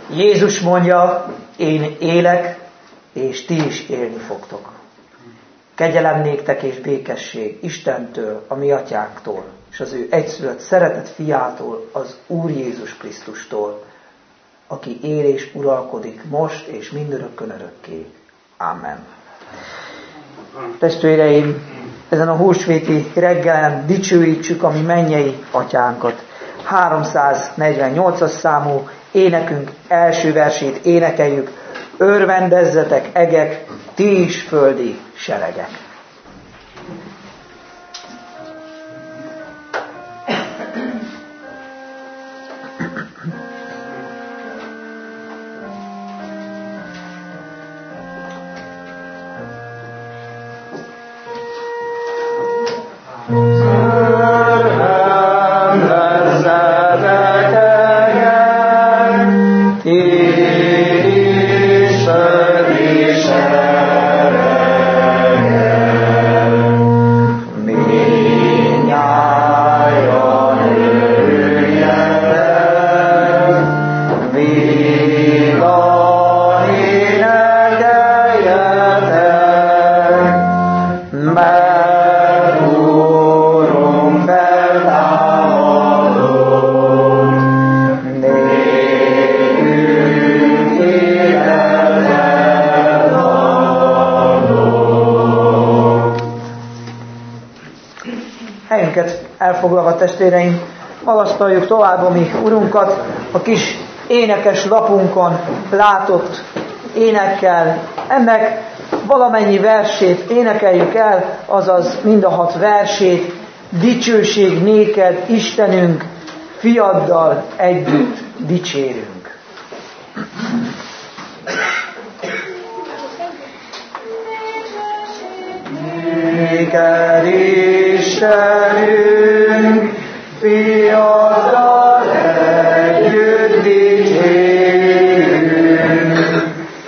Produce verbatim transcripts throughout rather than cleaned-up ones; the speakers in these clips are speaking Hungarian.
Jézus mondja, én élek, és ti is élni fogtok. Kegyelem néktek és békesség Istentől, a mi atyánktól, és az ő egyszülött szeretett fiától, az Úr Jézus Krisztustól, aki él és uralkodik most és mindörökkön örökké. Amen. Testvéreim, ezen a húsvéti reggelen dicsőítsük a mi mennyei atyánkat. háromszáznegyvennyolcas számú énekünk első versét énekeljük. Örvendezzetek egek, ti is földi seregek. Elfoglalva, testvéreim, magasztaljuk tovább a mi Urunkat a kis énekes lapunkon látott énekkel. Ennek valamennyi versét énekeljük el, azaz mind a hat versét. Dicsőség néked, Istenünk, fiaddal együtt dicsérünk. Néked, Istenünk, fiaddal együtt dicsérünk,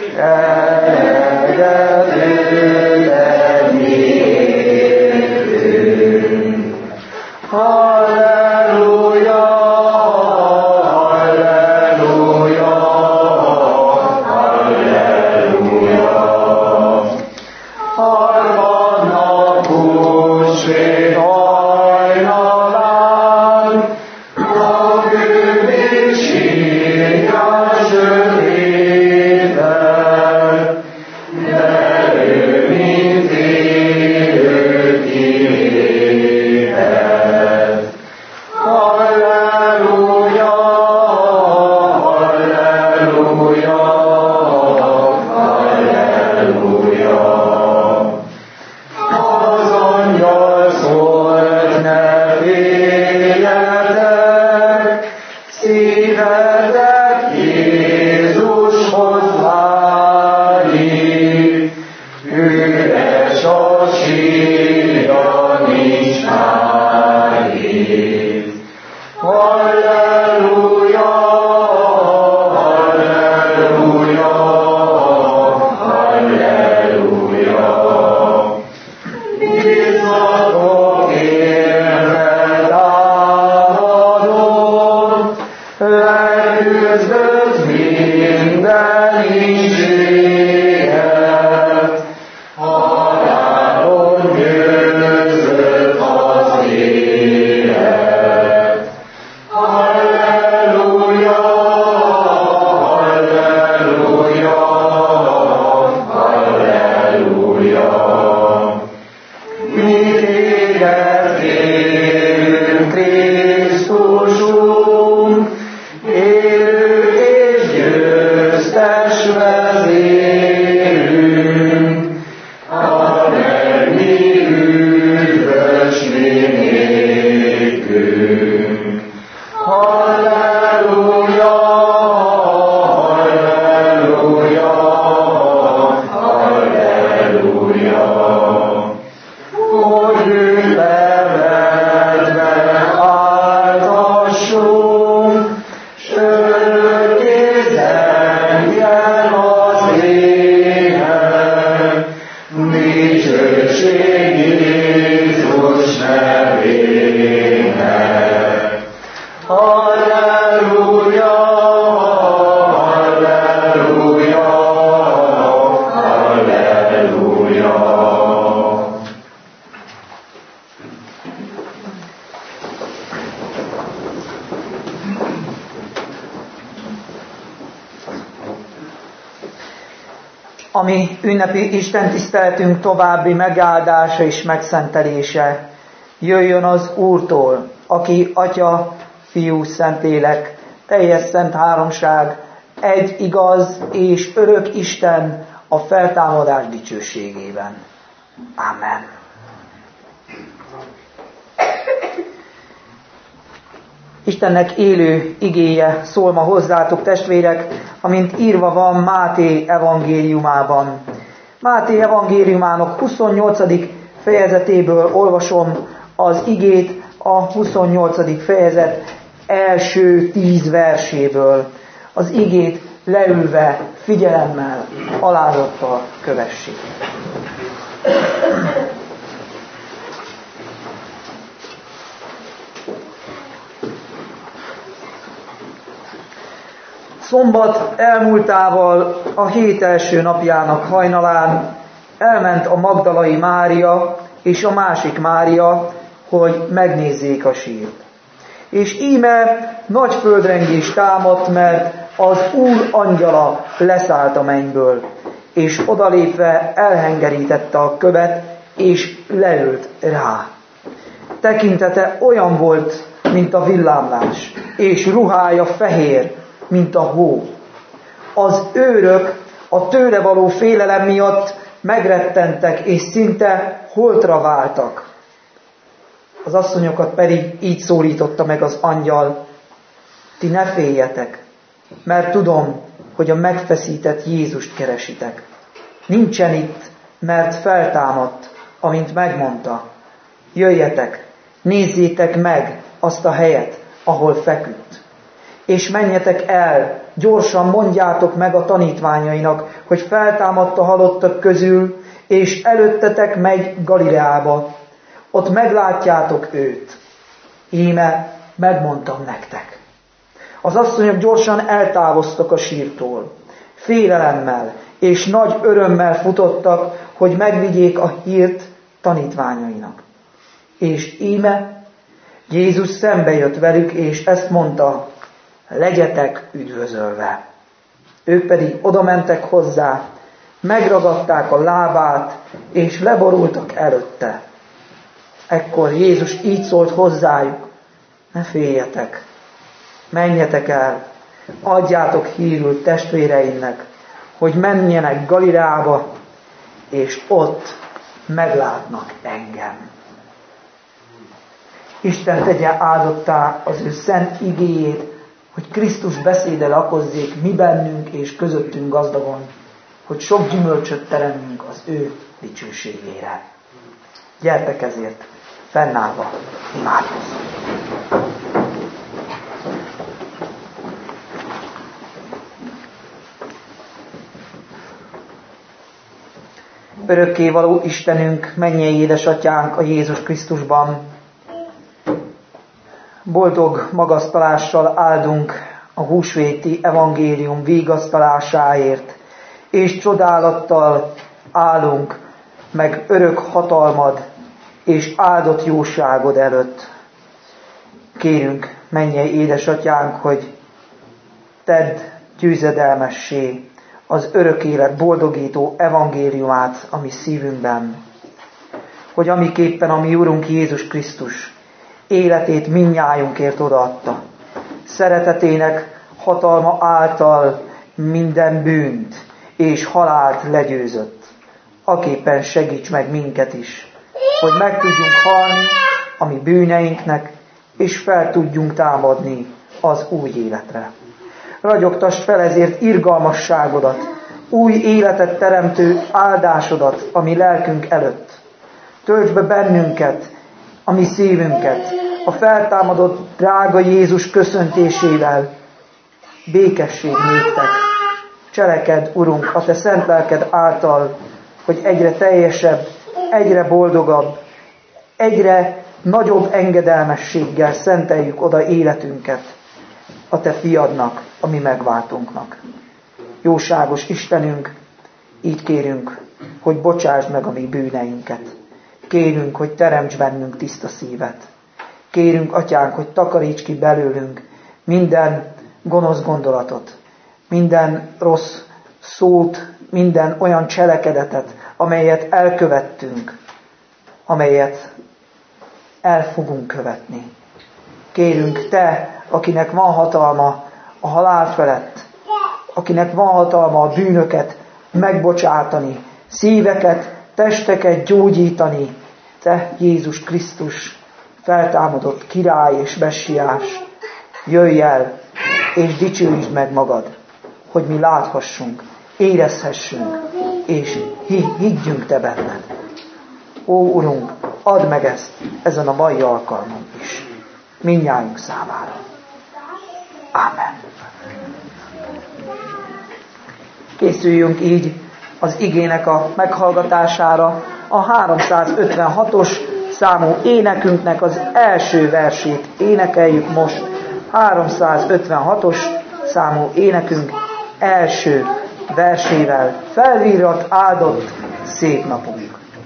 eredetőleg nékünk. Halleluja, halleluja, halleluja. Harmadnap húsvét hajnalán, a kővér sírja sötétben, de ő mint élő kivétel. Halleluja, halleluja, halleluja. Az angyal szólt, ne féljetek, szívetek Jézushoz vágyik, üres a sírja, nincs már itt. Halleluja, halleluja, halleluja. Bízzatok érte támadott, leküzdött minden ígéret, halálon győzött az élet. Halleluja, halleluja, halleluja. Mi téged kérünk, Krisztusunk, élő és győztes vezérünk, a menni üdvös mi nékünk. Halleluja, halleluja, halleluja. Hogy ünnepelve áltassunk, s örökké zengjen az ének, dicsőség Jézus nevének. Halleluja, halleluja. Ami ünnepi istentiszteletünk további megáldása és megszentelése jöjjön az Úrtól, aki Atya, Fiú, Szentlélek, teljes szent háromság, egy igaz és örök Isten a feltámadás dicsőségében. Amen. Istennek élő igéje szól ma hozzátok, testvérek, amint írva van Máté evangéliumában. Máté evangéliumának huszonnyolcadik fejezetéből olvasom az igét, a huszonnyolcadik fejezet első tíz verséből. Az igét leülve, figyelemmel, alázattal kövessék. Szombat elmúltával a hét első napjának hajnalán elment a Magdalai Mária és a másik Mária, hogy megnézzék a sírt. És íme nagy földrengés támadt, mert az Úr angyala leszállt a mennyből, és odalépve elhengerítette a követ, és leült rá. Tekintete olyan volt, mint a villámlás, és ruhája fehér, mint a hó. Az őrök a tőle való félelem miatt megrettentek, és szinte holtra váltak. Az asszonyokat pedig így szólította meg az angyal: ti ne féljetek, mert tudom, hogy a megfeszített Jézust keresitek. Nincsen itt, mert feltámadt, amint megmondta. Jöjjetek, nézzétek meg azt a helyet, ahol feküdt. És menjetek el, gyorsan mondjátok meg a tanítványainak, hogy feltámadt a halottak közül, és előttetek megy Galileába. Ott meglátjátok őt. Íme megmondtam nektek. Az asszonyok gyorsan eltávoztak a sírtól. Félelemmel és nagy örömmel futottak, hogy megvigyék a hírt tanítványainak. És íme Jézus szembe jött velük, és ezt mondta: legyetek üdvözölve. Ők pedig odamentek hozzá, megragadták a lábát, és leborultak előtte. Ekkor Jézus így szólt hozzájuk: ne féljetek, menjetek el, adjátok hírül testvéreimnek, hogy menjenek Galileába, és ott meglátnak engem. Isten tegye áldottá az ő szent igéjét, hogy Krisztus beszéde lakozzék mi bennünk és közöttünk gazdagon, hogy sok gyümölcsöt teremünk az ő dicsőségére. Gyertek ezért, fennállva imádkozzunk. Örökkévaló Istenünk, mennyei édesatyánk a Jézus Krisztusban, boldog magasztalással áldunk a húsvéti evangélium vigasztalásáért, és csodálattal állunk meg örök hatalmad és áldott jóságod előtt. Kérünk, mennyei édesatyánk, hogy tedd győzedelmessé az örök élet boldogító evangéliumát a mi szívünkben, hogy amiképpen a mi Úrunk Jézus Krisztus életét mindnyájunkért odaadta, szeretetének hatalma által minden bűnt és halált legyőzött, aképpen segíts meg minket is, hogy meg tudjunk halni a mi bűneinknek, és fel tudjunk támadni az új életre. Ragyogtass fel ezért irgalmasságodat, új életet teremtő áldásodat a mi lelkünk előtt. Töltsd be bennünket, a mi szívünket, a feltámadott drága Jézus köszöntésével. Békesség néktek. Cselekedd, Urunk, a te szent lelked által, hogy egyre teljesebb, egyre boldogabb, egyre nagyobb engedelmességgel szenteljük oda életünket a te fiadnak, a mi megváltunknak. Jóságos Istenünk, így kérünk, hogy bocsásd meg a mi bűneinket. Kérünk, hogy teremts bennünk tiszta szívet. Kérünk, Atyánk, hogy takaríts ki belőlünk minden gonosz gondolatot, minden rossz szót, minden olyan cselekedetet, amelyet elkövettünk, amelyet el fogunk követni. Kérünk, Te, akinek van hatalma a halál felett, akinek van hatalma a bűnöket megbocsátani, szíveket, testeket gyógyítani, Te, Jézus Krisztus, feltámadott király és messiás, jöjj el, és dicsőítsd meg magad, hogy mi láthassunk, érezhessünk, és higgyünk Te benned. Ó, Urunk, add meg ezt ezen a mai alkalmon is, mindnyájunk számára. Ámen. Készüljünk így az igének a meghallgatására. A háromszázötvenhatos számú énekünknek az első versét énekeljük most. háromszázötvenhatos számú énekünk első versével. Felvírat, áldott, szép napunk.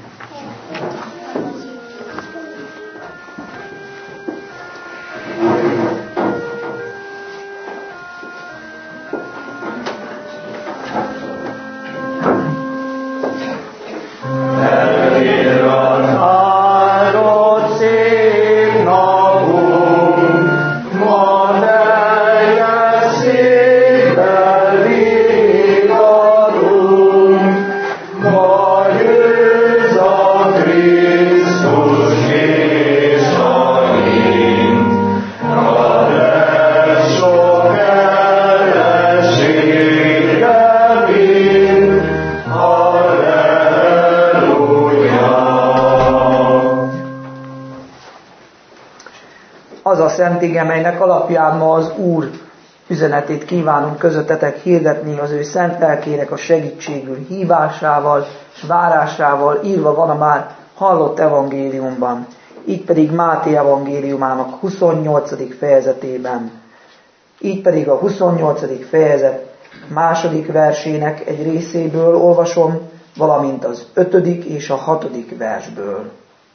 Az a szent ige, melynek alapján ma az Úr üzenetét kívánunk közöttetek hirdetni, az ő szent lelkének a segítségül hívásával és várásával írva van a már hallott evangéliumban. Így pedig Máté evangéliumának huszonnyolcadik fejezetében. Így pedig a huszonnyolcadik fejezet második versének egy részéből olvasom, valamint az ötödik és a hatodik versből.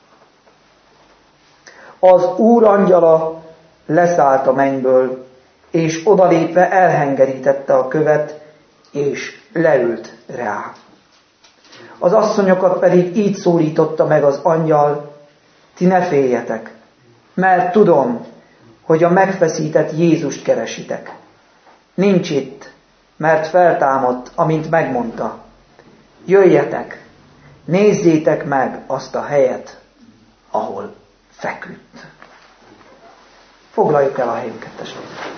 Az Úr angyala leszállt a mennyből, és odalépve elhengerítette a követ, és leült rá. Az asszonyokat pedig így szólította meg az angyal: ti ne féljetek, mert tudom, hogy a megfeszített Jézust keresitek. Nincs itt, mert feltámadt, amint megmondta. Jöjjetek, nézzétek meg azt a helyet, ahol feküdt. Foglaljuk el a helyünket, testvérek.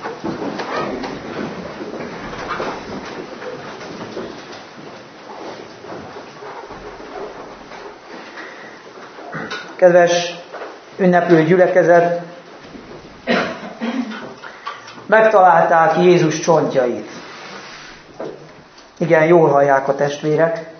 Kedves ünneplő gyülekezet, megtalálták Jézus csontjait. Igen, jól hallják a testvérek.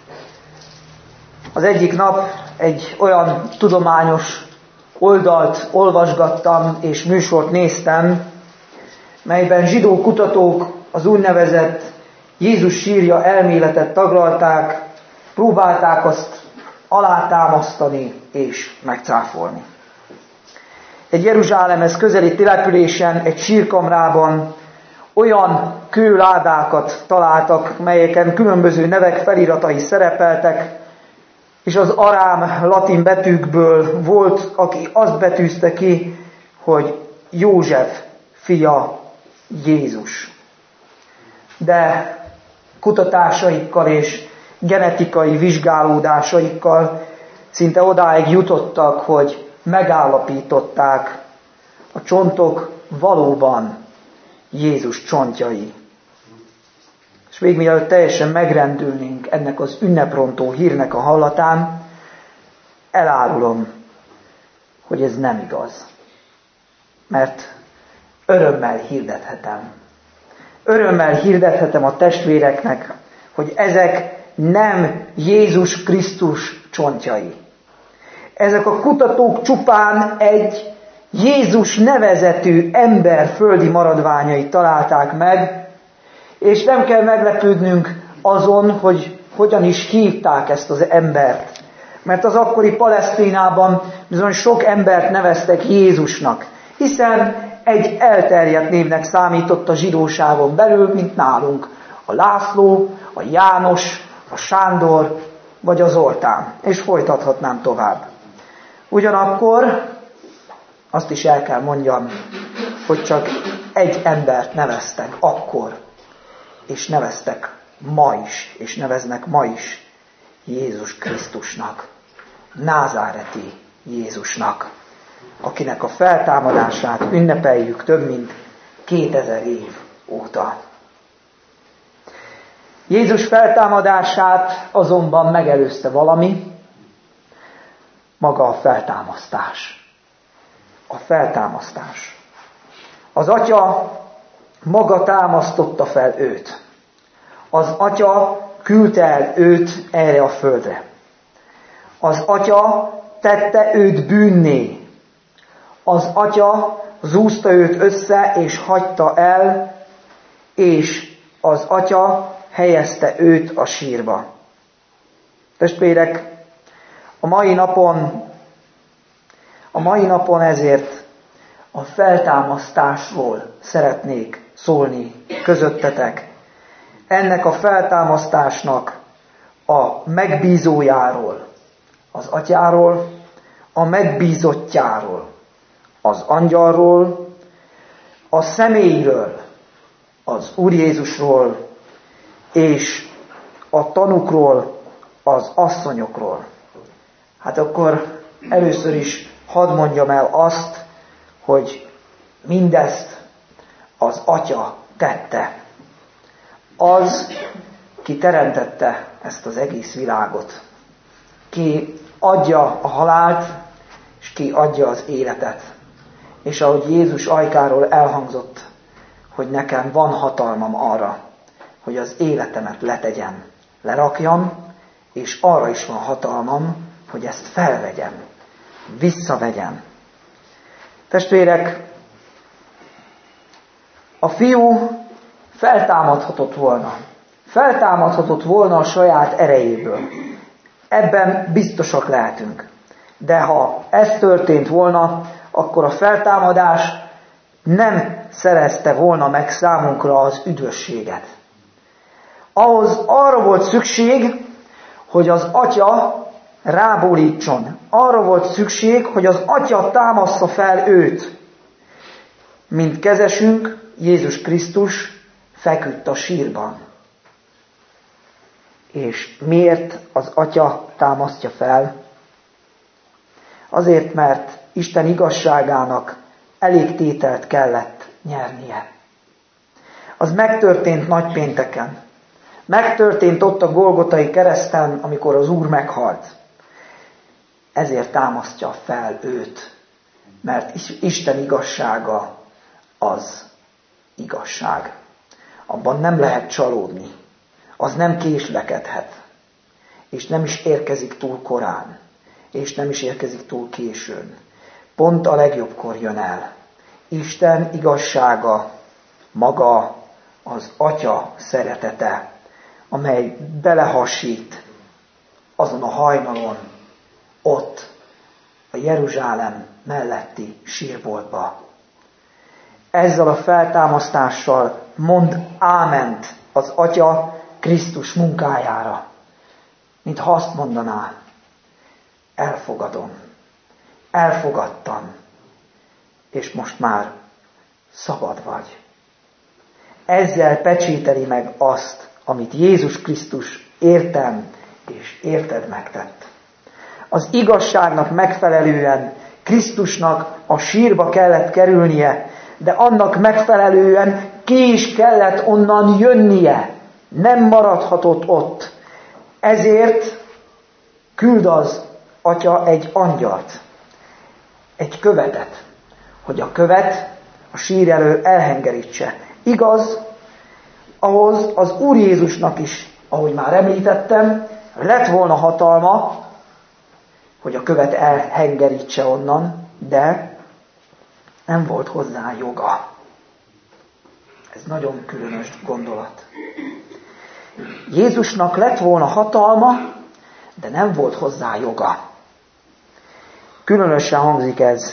Az egyik nap egy olyan tudományos oldalt olvasgattam és műsort néztem, melyben zsidó kutatók az úgynevezett Jézus sírja elméletet taglalták, próbálták azt alátámasztani és megcáfolni. Egy Jeruzsálemhez közeli településen, egy sírkamrában olyan kőládákat találtak, melyeken különböző nevek feliratai szerepeltek, és az arám latin betűkből volt, aki azt betűzte ki, hogy József fia Jézus. De kutatásaikkal és genetikai vizsgálódásaikkal szinte odáig jutottak, hogy megállapították, a csontok valóban Jézus csontjai. És még mielőtt teljesen megrendülnénk ennek az ünneprontó hírnek a hallatán, elárulom, hogy ez nem igaz. Mert örömmel hirdethetem. Örömmel hirdethetem a testvéreknek, hogy ezek nem Jézus Krisztus csontjai. Ezek a kutatók csupán egy Jézus nevezetű ember földi maradványait találták meg, és nem kell meglepődnünk azon, hogy hogyan is hívták ezt az embert. Mert az akkori Palesztinában bizony sok embert neveztek Jézusnak, hiszen egy elterjedt névnek számított a zsidóságon belül, mint nálunk a László, a János, a Sándor, vagy a Zoltán. És folytathatnám tovább. Ugyanakkor azt is el kell mondjam, hogy csak egy embert neveztek akkor, és neveztek ma is, és neveznek ma is Jézus Krisztusnak, názáreti Jézusnak, akinek a feltámadását ünnepeljük több mint kétezer év óta. Jézus feltámadását azonban megelőzte valami, maga a feltámasztás. A feltámasztás. Az Atya maga támasztotta fel őt. Az Atya küldte el őt erre a földre. Az Atya tette őt bűnné. Az Atya zúzta őt össze és hagyta el, és az Atya helyezte őt a sírba. Testvérek, a mai napon, a mai napon ezért a feltámasztásról szeretnék szólni közöttetek. Ennek a feltámasztásnak a megbízójáról, az Atyáról, a megbízottjáról, az angyalról, a személyről, az Úr Jézusról, és a tanukról, az asszonyokról. Hát akkor először is hadd mondjam el azt, hogy mindezt az Atya tette. Az, ki teremtette ezt az egész világot. Ki adja a halált, és ki adja az életet. És ahogy Jézus ajkáról elhangzott, hogy nekem van hatalmam arra, hogy az életemet letegyem, lerakjam, és arra is van hatalmam, hogy ezt felvegyem, visszavegyem. Testvérek, a fiú feltámadhatott volna. Feltámadhatott volna a saját erejéből. Ebben biztosak lehetünk. De ha ez történt volna, akkor a feltámadás nem szerezte volna meg számunkra az üdvösséget. Ahhoz arra volt szükség, hogy az Atya rábólítson. Arra volt szükség, hogy az Atya támassza fel őt. Mint kezesünk, Jézus Krisztus feküdt a sírban. És miért az Atya támasztja fel? Azért, mert Isten igazságának elég tételt kellett nyernie. Az megtörtént nagypénteken. Megtörtént ott a Golgotai kereszten, amikor az Úr meghalt. Ezért támasztja fel őt, mert Isten igazsága az igazság. Abban nem lehet csalódni. Az nem késlekedhet. És nem is érkezik túl korán. És nem is érkezik túl későn. Pont a legjobbkor jön el. Isten igazsága maga az Atya szeretete, amely belehasít azon a hajnalon, ott, a Jeruzsálem melletti sírboltba. Ezzel a feltámasztással mond áment az Atya Krisztus munkájára, mintha azt mondaná, elfogadom, elfogadtam, és most már szabad vagy. Ezzel pecsételi meg azt, amit Jézus Krisztus értem és érted megtett. Az igazságnak megfelelően Krisztusnak a sírba kellett kerülnie, de annak megfelelően ki is kellett onnan jönnie. Nem maradhatott ott. Ezért küld az Atya egy angyalt, egy követet, hogy a követ a sír elől elhengerítse. Igaz, ahhoz az Úr Jézusnak is, ahogy már említettem, lett volna hatalma, hogy a követ elhengerítse onnan, de nem volt hozzá joga. Ez nagyon különös gondolat. Jézusnak lett volna hatalma, de nem volt hozzá joga. Különösen hangzik ez.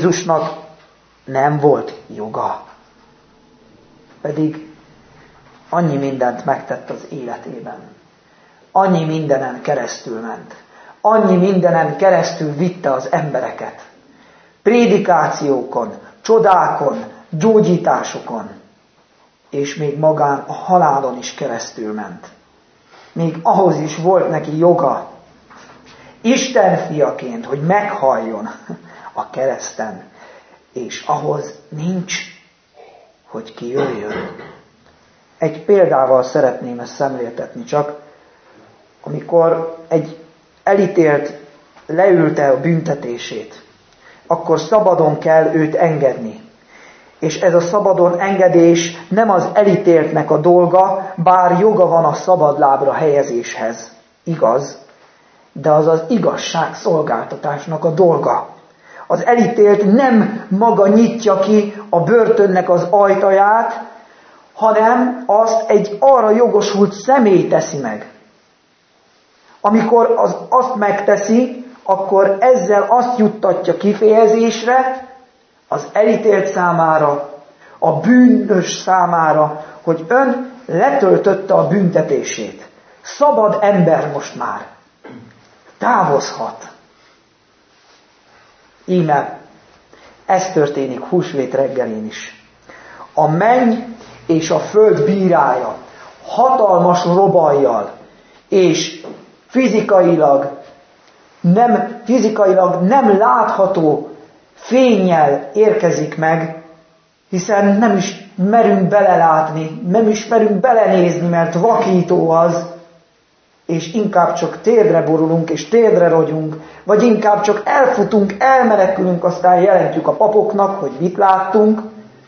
Jézusnak nem volt joga. Pedig annyi mindent megtett az életében. Annyi mindenen keresztül ment. Annyi mindenen keresztül vitte az embereket. Prédikációkon, csodákon, gyógyításokon, és még magán a halálon is keresztül ment. Még ahhoz is volt neki joga, Isten fiaként, hogy meghalljon a kereszten, és ahhoz nincs, hogy kijöjjön. Egy példával szeretném ezt szemléltetni csak, amikor egy elítélt leülte a büntetését, akkor szabadon kell őt engedni. És ez a szabadon engedés nem az elítéltnek a dolga, bár joga van a szabadlábra helyezéshez. Igaz, de az az igazságszolgáltatásnak a dolga. Az elítélt nem maga nyitja ki a börtönnek az ajtaját, hanem azt egy arra jogosult személy teszi meg. Amikor az, azt megteszi, akkor ezzel azt juttatja kifejezésre az elítélt számára, a bűnös számára, hogy ön letöltötte a büntetését. Szabad ember most már. Távozhat. Íme, ez történik húsvét reggelén is. A menny és a föld bírája hatalmas robajjal és fizikailag nem, fizikailag nem látható fénnyel érkezik meg, hiszen nem is merünk belelátni, nem is merünk belenézni, mert vakító az, és inkább csak térdre borulunk, és térdre rogyunk, vagy inkább csak elfutunk, elmenekülünk, aztán jelentjük a papoknak, hogy mit láttunk,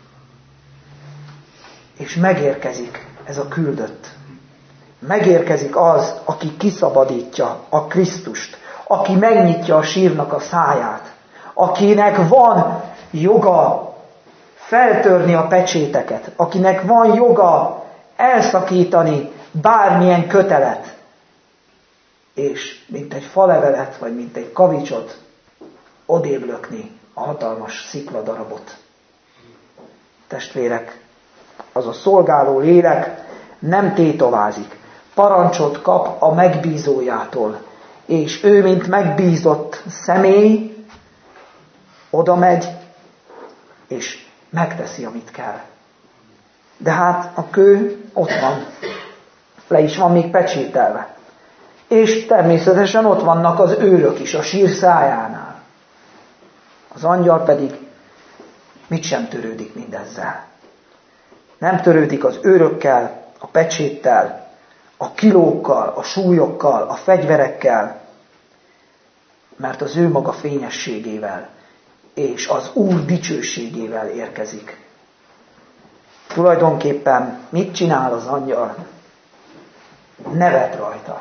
és megérkezik ez a küldött. Megérkezik az, aki kiszabadítja a Krisztust, aki megnyitja a sírnak a száját, akinek van joga feltörni a pecséteket, akinek van joga elszakítani bármilyen kötelet, és mint egy falevelet, vagy mint egy kavicsot odébb lökni a hatalmas szikladarabot. Testvérek, az a szolgáló lélek nem tétovázik, parancsot kap a megbízójától, és ő, mint megbízott személy, oda megy, és megteszi, amit kell. De hát a kő ott van, le is van még pecsételve. És természetesen ott vannak az őrök is a sír szájánál. Az angyal pedig mit sem törődik mindezzel. Nem törődik az őrökkel, a pecséttel, a kilókkal, a súlyokkal, a fegyverekkel, mert az ő maga fényességével és az Úr dicsőségével érkezik. Tulajdonképpen mit csinál az angyal? Nevet rajta.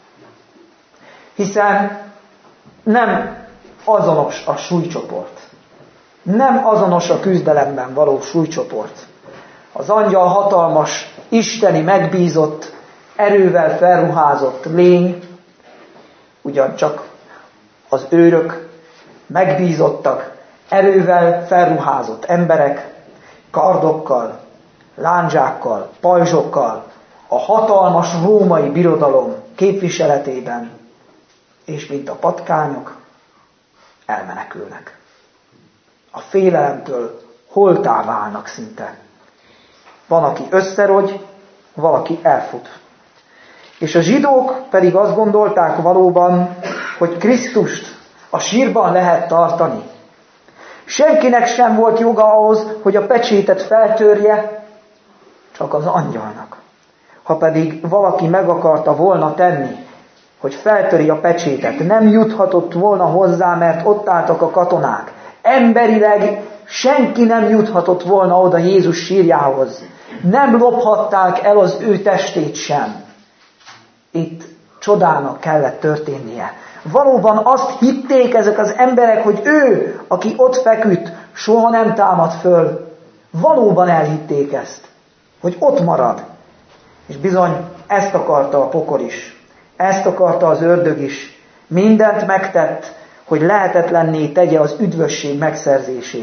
Hiszen nem azonos a súlycsoport. Nem azonos a küzdelemben való súlycsoport. Az angyal hatalmas, isteni megbízott, erővel felruházott lény, ugyancsak az őrök megbízottak, erővel felruházott emberek, kardokkal, lándzsákkal, pajzsokkal, a hatalmas római birodalom képviseletében, és mint a patkányok, elmenekülnek. A félelemtől holttá válnak szinte. Van, aki összerogy, valaki elfut. És a zsidók pedig azt gondolták valóban, hogy Krisztust a sírban lehet tartani. Senkinek sem volt joga ahhoz, hogy a pecsétet feltörje, csak az angyalnak. Ha pedig valaki meg akarta volna tenni, hogy feltöri a pecsétet, nem juthatott volna hozzá, mert ott álltak a katonák. Emberileg senki nem juthatott volna oda Jézus sírjához. Nem lophatták el az ő testét sem. Itt csodának kellett történnie. Valóban azt hitték ezek az emberek, hogy ő, aki ott feküdt, soha nem támad föl. Valóban elhitték ezt, hogy ott marad. És bizony ezt akarta a pokol is. Ezt akarta az ördög is. Mindent megtett, hogy lehetetlenné tegye az üdvösség megszerzését.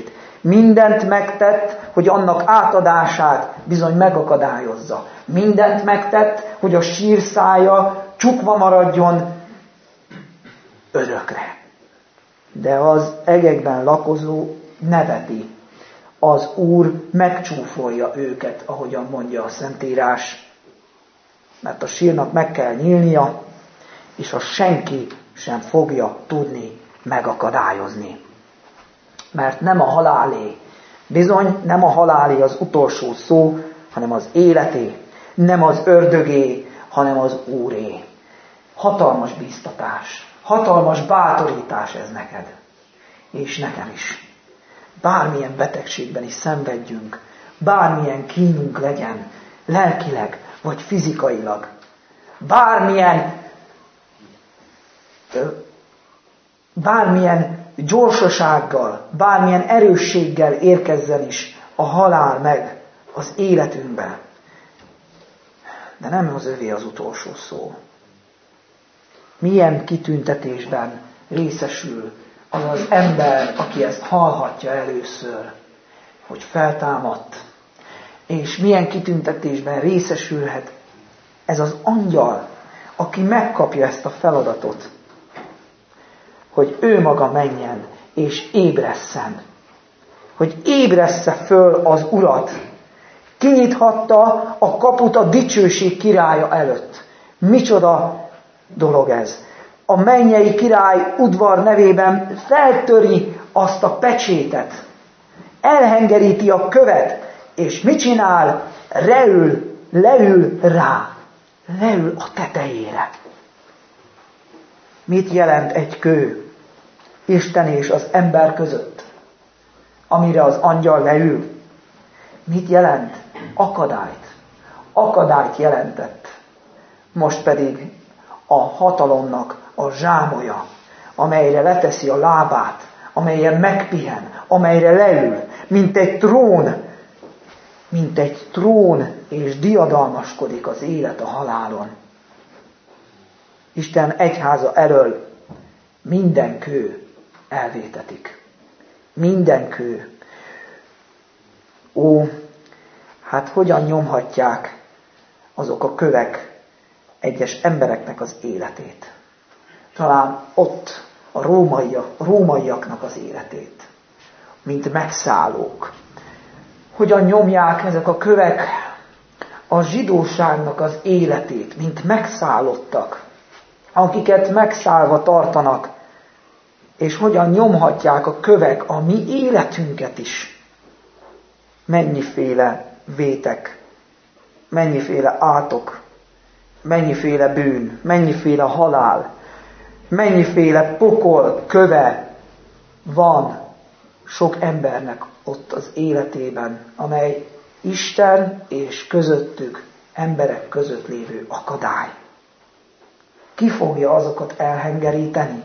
Mindent megtett, hogy annak átadását bizony megakadályozza. Mindent megtett, hogy a sírszája csukva maradjon örökre. De az egekben lakozó neveti. Az Úr megcsúfolja őket, ahogyan mondja a Szentírás. Mert a sírnak meg kell nyílnia, és a senki sem fogja tudni megakadályozni. Mert nem a halálé, bizony nem a halálé az utolsó szó, hanem az életé, nem az ördögé, hanem az Úré. Hatalmas bíztatás, hatalmas bátorítás ez neked, és nekem is. Bármilyen betegségben is szenvedjünk, bármilyen kínunk legyen, lelkileg vagy fizikailag, bármilyen, bármilyen gyorsasággal, bármilyen erősséggel érkezzen is a halál meg az életünkben. De nem az övé az utolsó szó. Milyen kitüntetésben részesül az az ember, aki ezt hallhatja először, hogy feltámadt, és milyen kitüntetésben részesülhet ez az angyal, aki megkapja ezt a feladatot, hogy ő maga menjen és ébresszen, hogy ébressze föl az Urat. Kinyithatta a kaput a dicsőség királya előtt. Micsoda dolog ez! A mennyei király udvar nevében feltöri azt a pecsétet, elhengeríti a követ, és mit csinál? Leül, leül rá, leül a tetejére. Mit jelent egy kő Isten és az ember között, amire az angyal leül? Mit jelent? Akadályt. Akadályt jelentett. Most pedig a hatalomnak a zsámolya, amelyre leteszi a lábát, amelyen megpihen, amelyre leül, mint egy trón, mint egy trón, és diadalmaskodik az élet a halálon. Isten egyháza elől minden kő elvétetik. Minden kő. Ó, hát hogyan nyomhatják azok a kövek egyes embereknek az életét. Talán ott a rómaiak, rómaiaknak az életét, mint megszállók. Hogyan nyomják ezek a kövek a zsidóságnak az életét, mint megszállottak, akiket megszállva tartanak, és hogyan nyomhatják a kövek a mi életünket is. Mennyiféle vétek, mennyiféle átok, mennyiféle bűn, mennyiféle halál, mennyiféle pokol köve van sok embernek ott az életében, amely Isten és közöttük, emberek között lévő akadály. Ki fogja azokat elhengeríteni?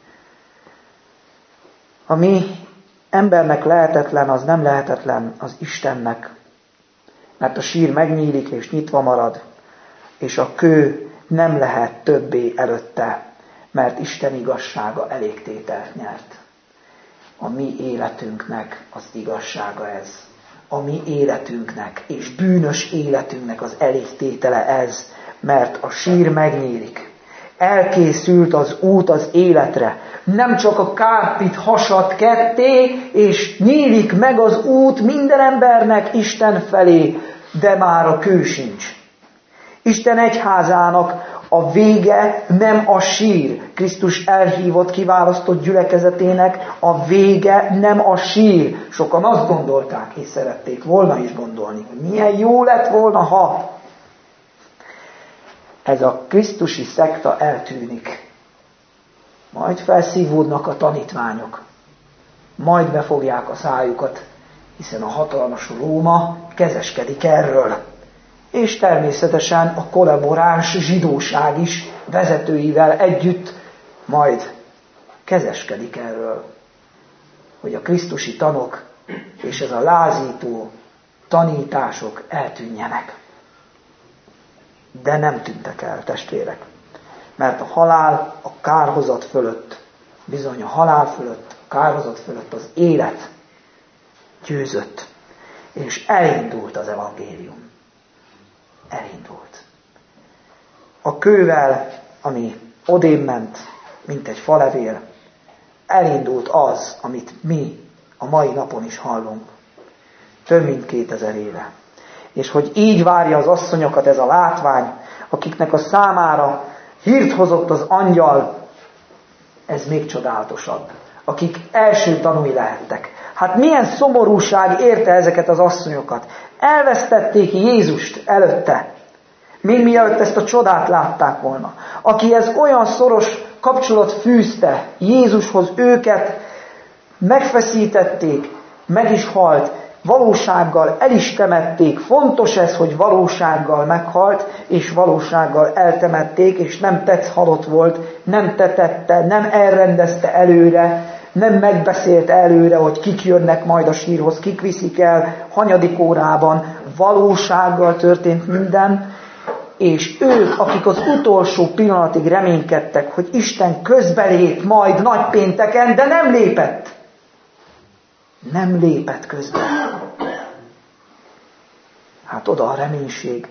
Ami embernek lehetetlen, az nem lehetetlen az Istennek, mert a sír megnyílik és nyitva marad, és a kő nem lehet többé előtte, mert Isten igazsága elégtételt nyert. A mi életünknek az igazsága ez. A mi életünknek és bűnös életünknek az elégtétele ez, mert a sír megnyílik. Elkészült az út az életre. Nem csak a kárpit hasad ketté, és nyílik meg az út minden embernek Isten felé, de már a kő sincs. Isten egyházának a vége nem a sír. Krisztus elhívott, kiválasztott gyülekezetének a vége nem a sír. Sokan azt gondolták, és szerették volna is gondolni, hogy milyen jó lett volna, ha ez a krisztusi szekta eltűnik. Majd felszívódnak a tanítványok. Majd befogják a szájukat, hiszen a hatalmas Róma kezeskedik erről. És természetesen a kollaboráns zsidóság is vezetőivel együtt majd kezeskedik erről, hogy a krisztusi tanok és ez a lázító tanítások eltűnjenek. De nem tűntek el, testvérek, mert a halál a kárhozat fölött, bizony a halál fölött, a kárhozat fölött az élet győzött, és elindult az evangélium. Elindult. A kővel, ami odébb ment, mint egy falevél, elindult az, amit mi a mai napon is hallunk. Több mint kétezer éve. És hogy így várja az asszonyokat ez a látvány, akiknek a számára hírt hozott az angyal, ez még csodálatosabb. Akik első tanúi lehettek. Hát milyen szomorúság érte ezeket az asszonyokat. Elvesztették Jézust előtte. Még mielőtt ezt a csodát látták volna. Akihez olyan szoros kapcsolat fűzte Jézushoz őket, megfeszítették, meg is halt, valósággal el is temették. Fontos ez, hogy valósággal meghalt, és valósággal eltemették, és nem tetsz halott volt, nem tetette, nem elrendezte előre, nem megbeszélt előre, hogy kik jönnek majd a sírhoz, kik viszik el, hanyadik órában. Valósággal történt minden, és ők, akik az utolsó pillanatig reménykedtek, hogy Isten közbelép majd nagypénteken, de nem lépett. Nem lépett közbe. Hát oda a reménység.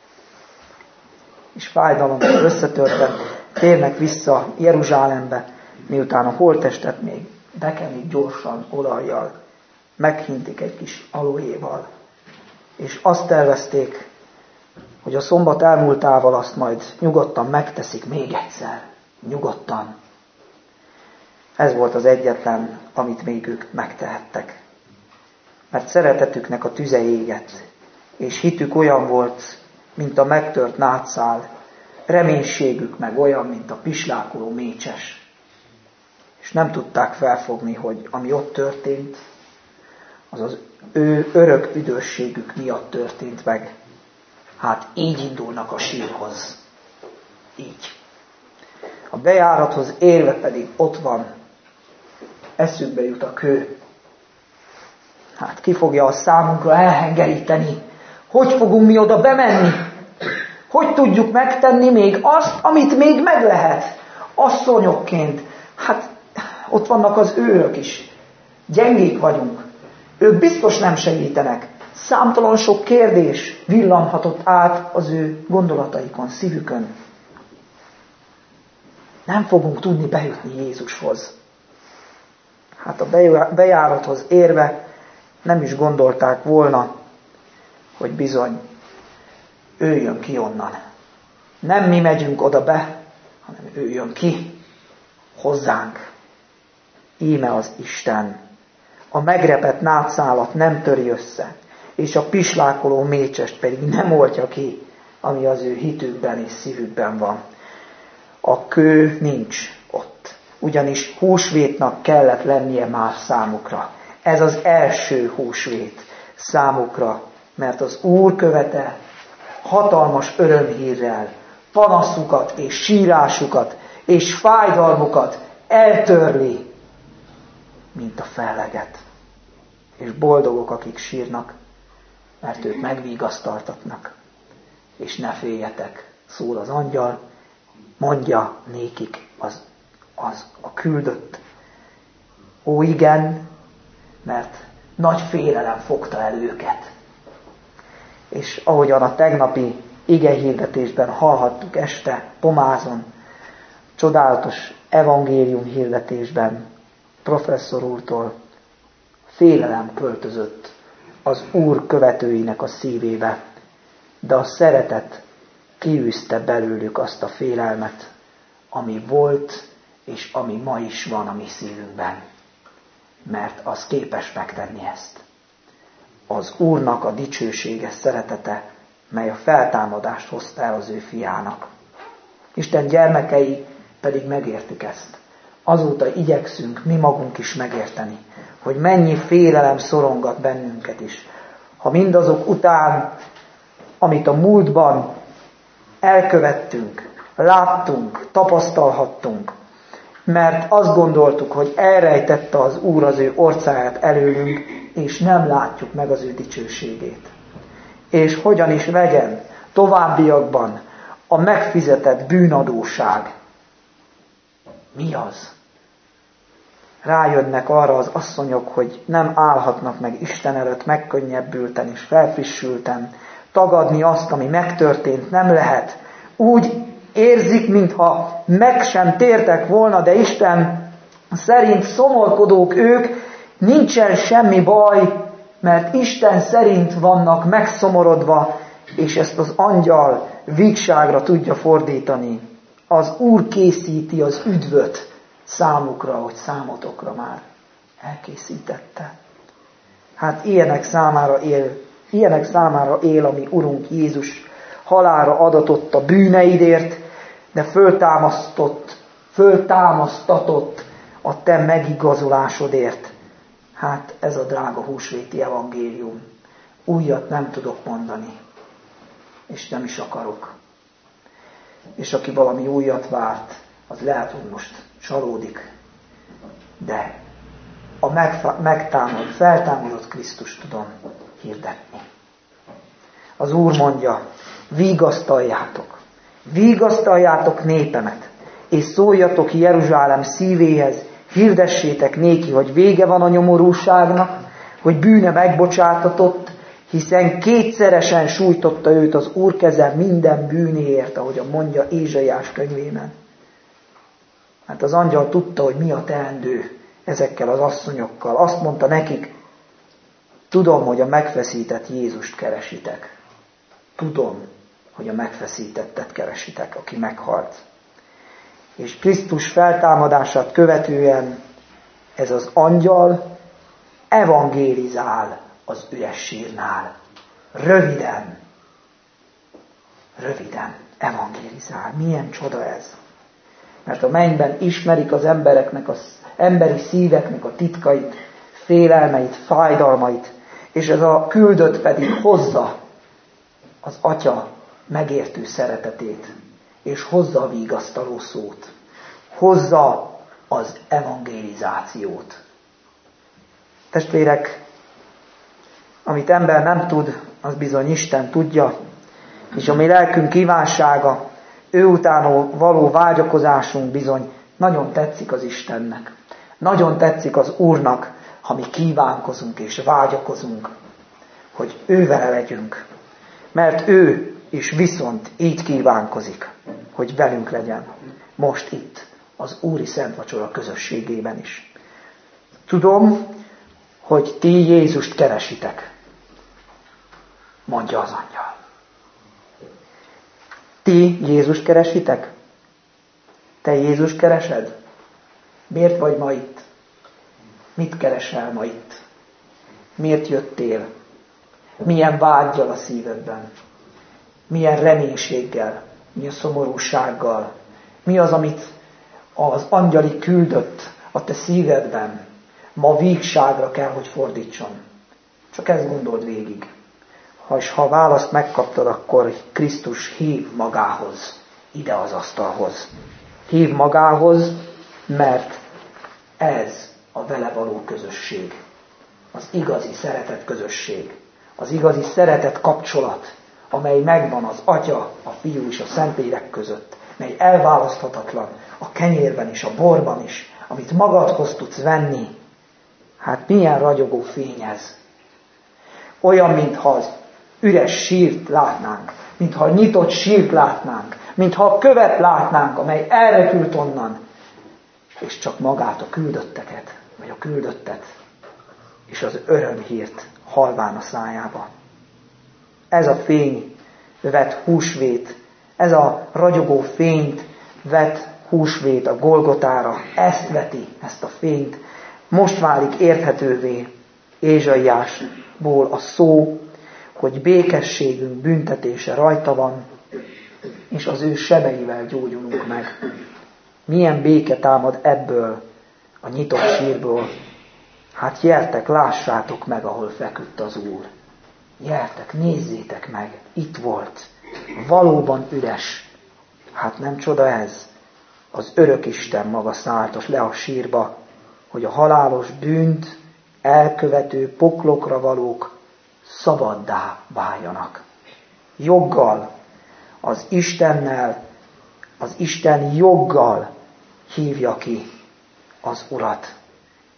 És fájdalommal összetörten térnek vissza Jeruzsálembe, miután a holttestet még bekenik gyorsan olajjal, meghintik egy kis aloéval, és azt tervezték, hogy a szombat elmúltával azt majd nyugodtan megteszik még egyszer. Nyugodtan. Ez volt az egyetlen, amit még ők megtehettek. Mert szeretetüknek a tüze égett, és hitük olyan volt, mint a megtört nátszál, reménységük meg olyan, mint a pislákoló mécses. És nem tudták felfogni, hogy ami ott történt, az az ő örök üdvösségük miatt történt meg. Hát így indulnak a sírhoz. Így. A bejárathoz érve pedig ott van. Eszükbe jut a kő. Hát ki fogja a számunkra elhengeríteni? Hogy fogunk mi oda bemenni? Hogy tudjuk megtenni még azt, amit még meg lehet? Asszonyokként. Hát ott vannak az őrök is. Gyengék vagyunk. Ők biztos nem segítenek. Számtalan sok kérdés villanhatott át az ő gondolataikon, szívükön. Nem fogunk tudni bejutni Jézushoz. Hát a bejárathoz érve nem is gondolták volna, hogy bizony ő jön ki onnan. Nem mi megyünk oda be, hanem ő jön ki hozzánk. Íme az Isten. A megrepett nátszálat nem töri össze, és a pislákoló mécsest pedig nem oltja ki, ami az ő hitükben és szívükben van. A kő nincs ott, ugyanis húsvétnak kellett lennie már számukra. Ez az első húsvét számukra, mert az Úr követe hatalmas örömhírrel panaszukat és sírásukat és fájdalmukat eltörli, mint a felleget. És boldogok, akik sírnak, mert ők megvigasztaltatnak. És ne féljetek, szól az angyal, mondja nékik az, az a küldött. Ó igen, mert nagy félelem fogta el őket. És ahogyan a tegnapi igehirdetésben hallhattuk este Pomázon, csodálatos evangélium hirdetésben professzor úrtól, félelem költözött az Úr követőinek a szívébe, de a szeretet kiűzte belőlük azt a félelmet, ami volt, és ami ma is van a mi szívünkben. Mert az képes megtenni ezt. Az Úrnak a dicsőséges szeretete, mely a feltámadást hozta el az ő fiának. Isten gyermekei pedig megértik ezt. Azóta igyekszünk mi magunk is megérteni, hogy mennyi félelem szorongat bennünket is. Ha mindazok után, amit a múltban elkövettünk, láttunk, tapasztalhattunk, mert azt gondoltuk, hogy elrejtette az Úr az ő orcáját előlünk, és nem látjuk meg az ő dicsőségét. És hogyan is legyen továbbiakban a megfizetett bűnadóság. Mi az? rájönnek arra az asszonyok, hogy nem állhatnak meg Isten előtt megkönnyebbülten és felfrissülten. Tagadni azt, ami megtörtént, nem lehet. Úgy érzik, mintha meg sem tértek volna, de Isten szerint szomorkodók ők, nincsen semmi baj, mert Isten szerint vannak megszomorodva, és ezt az angyal vígságra tudja fordítani. Az Úr készíti az üdvöt számukra, hogy számotokra már elkészítette. Hát ilyenek számára él, ilyenek számára él a mi Urunk Jézus, halálra adatott a bűneidért, de föltámasztott, föltámasztatott a te megigazolásodért. Hát ez a drága húsvéti evangélium. Újat nem tudok mondani, és nem is akarok. És aki valami újat várt, az lehet, hogy most csalódik. De a megtámad, feltámadott Krisztust tudom hirdetni. Az Úr mondja, vigasztaljátok, vigasztaljátok népemet, és szóljatok Jeruzsálem szívéhez, hirdessétek néki, hogy vége van a nyomorúságnak, hogy bűne megbocsátatott, hiszen kétszeresen sújtotta őt az Úr keze minden bűnéért, ahogy mondja Ézsaiás könyvében. Hát az angyal tudta, hogy mi a teendő ezekkel az asszonyokkal. Azt mondta nekik, tudom, hogy a megfeszített Jézust keresitek. Tudom, hogy a megfeszítettet keresitek, aki meghalt. És Krisztus feltámadását követően ez az angyal evangélizál az üres sírnál. Röviden, röviden evangélizál. Milyen csoda ez? Mert a mennyben ismerik az embereknek, az emberi szíveknek a titkait, félelmeit, fájdalmait, és ez a küldött pedig hozza az Atya megértő szeretetét, és hozza a vigasztaló szót, hozza az evangélizációt. Testvérek, amit ember nem tud, az bizony Isten tudja, és a mi lelkünk kívánsága, ő utánó való vágyakozásunk bizony nagyon tetszik az Istennek. Nagyon tetszik az Úrnak, ha mi kívánkozunk és vágyakozunk, hogy ő vele legyünk. Mert ő is viszont így kívánkozik, hogy velünk legyen. Most itt, az Úri Szent Vacsora közösségében is. Tudom, hogy ti Jézust keresitek, mondja az angyal. Ti Jézust keresitek? Te Jézust keresed? Miért vagy ma itt? Mit keresel ma itt? Miért jöttél? Milyen vággyal a szívedben? Milyen reménységgel? Mi a szomorúsággal? Mi az, amit az angyali küldött a te szívedben? Ma vígságra kell, hogy fordítson. Csak ezt gondold végig. Ha, és ha a választ megkaptad, akkor Krisztus hív magához, ide az asztalhoz. Hív magához, mert ez a vele való közösség. Az igazi szeretet közösség. Az igazi szeretet kapcsolat, amely megvan az Atya, a Fiú és a Szentlélek között, mely elválaszthatatlan a kenyérben és a borban is, amit magadhoz tudsz venni. Hát milyen ragyogó fény ez. Olyan, mintha az üres sírt látnánk, mintha a nyitott sírt látnánk, mintha a követ látnánk, amely elrepült onnan, és csak magát a küldötteket, vagy a küldöttet, és az örömhírt halván a szájába. Ez a fény vet húsvét, ez a ragyogó fényt vet húsvét a Golgotára, ezt veti, ezt a fényt. Most válik érthetővé Ézsaiásból a szó, hogy békességünk büntetése rajta van, és az ő sebeivel gyógyulunk meg. Milyen béke támad ebből a nyitott sírból? Hát gyertek, lássátok meg, ahol feküdt az Úr. Gyertek, nézzétek meg, itt volt. Valóban üres. Hát nem csoda ez? Az örök Isten maga szállt le a sírba, hogy a halálos bűnt elkövető poklokra valók szabaddá váljanak. Joggal, az Istennel, az Isten joggal hívja ki az Urat.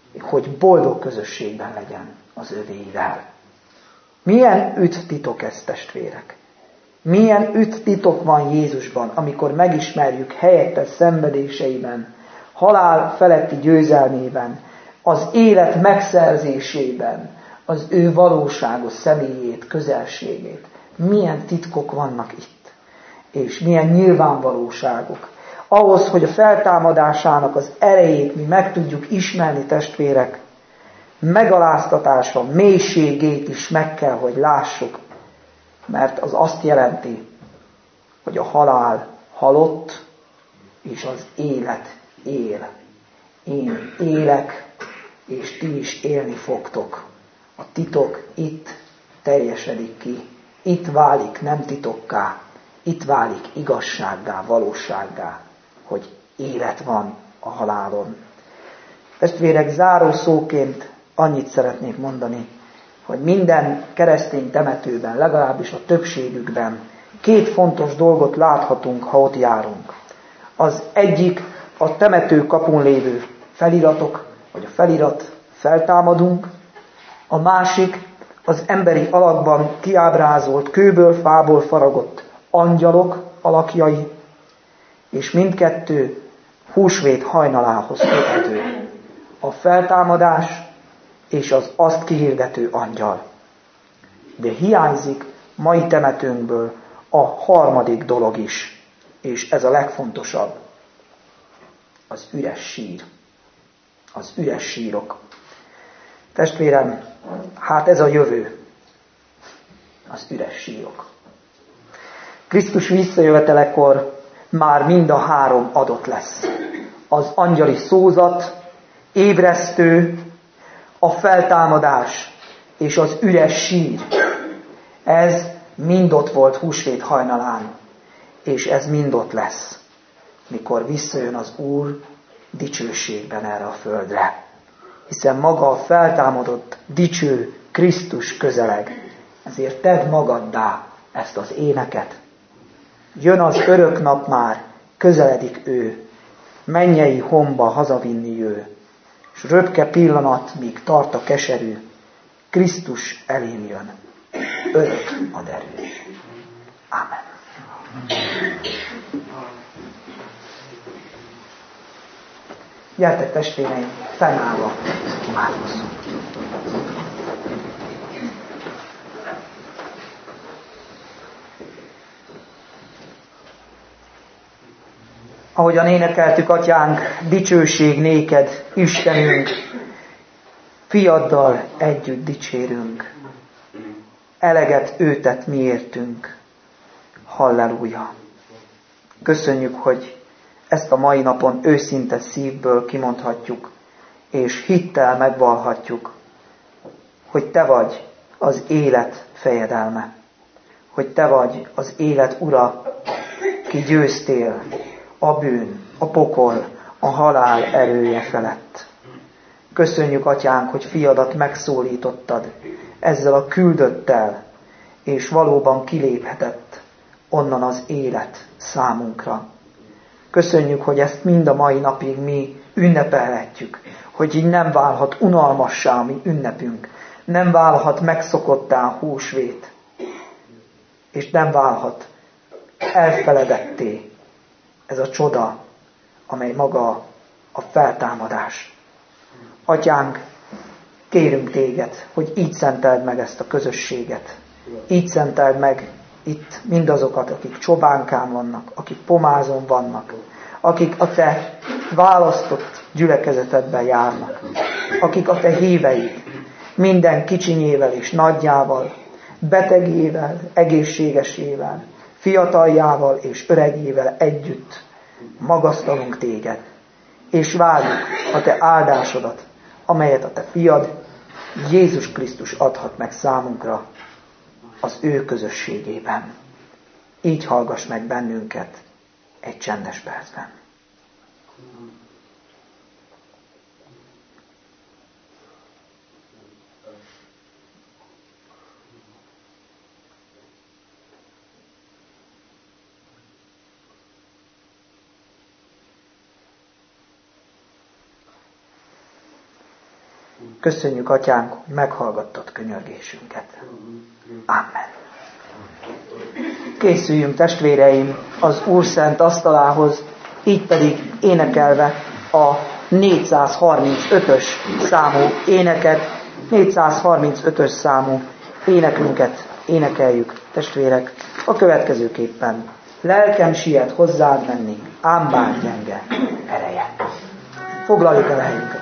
hogy boldog közösségben legyen az övéivel. Milyen üt titok ez, testvérek? Milyen üt titok van Jézusban, amikor megismerjük helyette szenvedéseiben, halál feletti győzelmében, az élet megszerzésében, az ő valóságos személyét, közelségét. Milyen titkok vannak itt, és milyen nyilvánvalóságok. Ahhoz, hogy a feltámadásának az erejét mi meg tudjuk ismerni, testvérek, megaláztatása mélységét is meg kell, hogy lássuk, mert az azt jelenti, hogy a halál halott, és az élet él. Én élek, és ti is élni fogtok. A titok itt teljesedik ki. Itt válik nem titokká, itt válik igazsággá, valósággá, hogy élet van a halálon. Testvérek, záró szóként annyit szeretnék mondani, hogy minden keresztény temetőben, legalábbis a többségükben két fontos dolgot láthatunk, ha ott járunk. Az egyik a temető kapun lévő feliratok, vagy a felirat feltámadunk, a másik az emberi alakban kiábrázolt, kőből, fából faragott angyalok alakjai, és mindkettő húsvét hajnalához köthető. A feltámadás és az azt kihirdető angyal. De hiányzik mai temetőnkből a harmadik dolog is, és ez a legfontosabb. Az üres sír. Az üres sírok. Testvérem, hát ez a jövő. Az üres sírok. Krisztus visszajövetelekor már mind a három adott lesz. Az angyali szózat, ébresztő, a feltámadás és az üres sír. Ez mind ott volt húsvét hajnalán, és ez mind ott lesz, mikor visszajön az Úr dicsőségben erre a földre. Hiszen maga a feltámadott, dicső Krisztus közeleg. Ezért tedd magaddá ezt az éneket. Jön az örök nap már, közeledik ő, mennyei homba hazavinni ő, és röpke pillanat, míg tart a keserű, Krisztus elém jön, örök a derű. Ámen. Gyertek, testvéreim, fennállva imádkozzunk. Ahogyan énekeltük, Atyánk, dicsőség néked, Istenünk, fiaddal együtt dicsérünk. Eleget ő tett miértünk. Halleluja! Köszönjük, hogy ezt a mai napon őszinte szívből kimondhatjuk, és hittel megvallhatjuk, hogy Te vagy az élet fejedelme, hogy Te vagy az élet ura, ki győztél a bűn, a pokol, a halál erője felett. Köszönjük, Atyánk, hogy fiadat megszólítottad ezzel a küldöttel, és valóban kiléphetett onnan az élet számunkra. Köszönjük, hogy ezt mind a mai napig mi ünnepelhetjük, hogy így nem válhat unalmassá a mi ünnepünk, nem válhat megszokottá a húsvét, és nem válhat elfeledetté ez a csoda, amely maga a feltámadás. Atyánk, kérünk Téged, hogy így szenteld meg ezt a közösséget. Így szenteld meg itt mindazokat, akik Csobánkán vannak, akik Pomázon vannak, akik a Te választott gyülekezetedben járnak, akik a Te híveid, minden kicsinyével és nagyjával, betegével, egészségesével, fiataljával és öregével együtt magasztalunk Téged, és várjuk a Te áldásodat, amelyet a Te fiad, Jézus Krisztus adhat meg számunkra az ő közösségében. Így hallgass meg bennünket egy csendes percben. Köszönjük, Atyánk, hogy meghallgattad könyörgésünket. Amen. Készüljünk, testvéreim, az Úr szent asztalához, így pedig énekelve a négyszázharmincötös számú éneket, négyszázharmincötös számú énekünket énekeljük, testvérek, a következőképpen. Lelkem siet hozzád menni, ám bár gyenge ereje. Foglaljuk el a helyünket.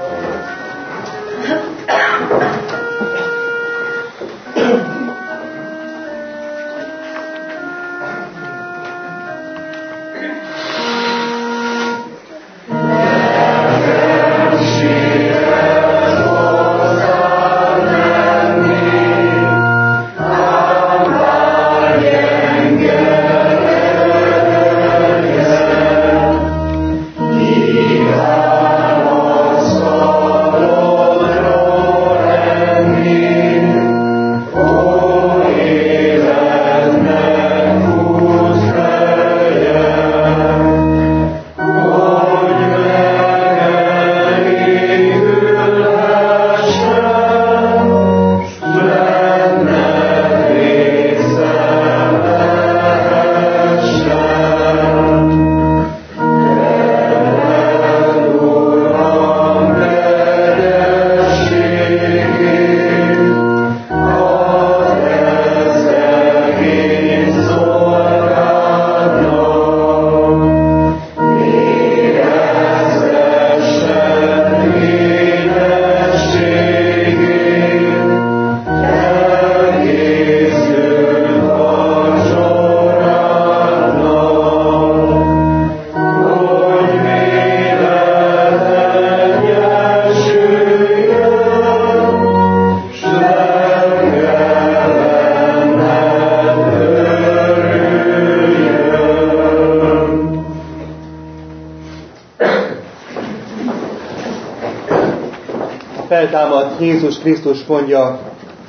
Feltámadt Jézus Krisztus mondja,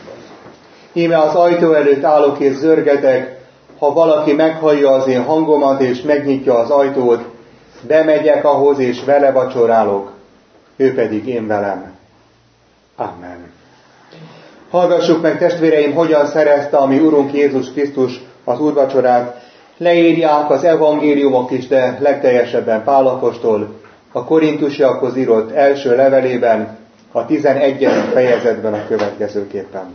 íme az ajtó előtt állok és zörgetek, ha valaki meghallja az én hangomat és megnyitja az ajtót, bemegyek ahhoz és vele vacsorálok, ő pedig én velem. Amen. Hallgassuk meg, testvéreim, hogyan szerezte a mi Urunk Jézus Krisztus az úrvacsorát. Leírják az evangéliumok is, de legteljesebben Pál apostol a korintusiakhoz írott első levelében, a tizenegyedik fejezetben a következőképpen.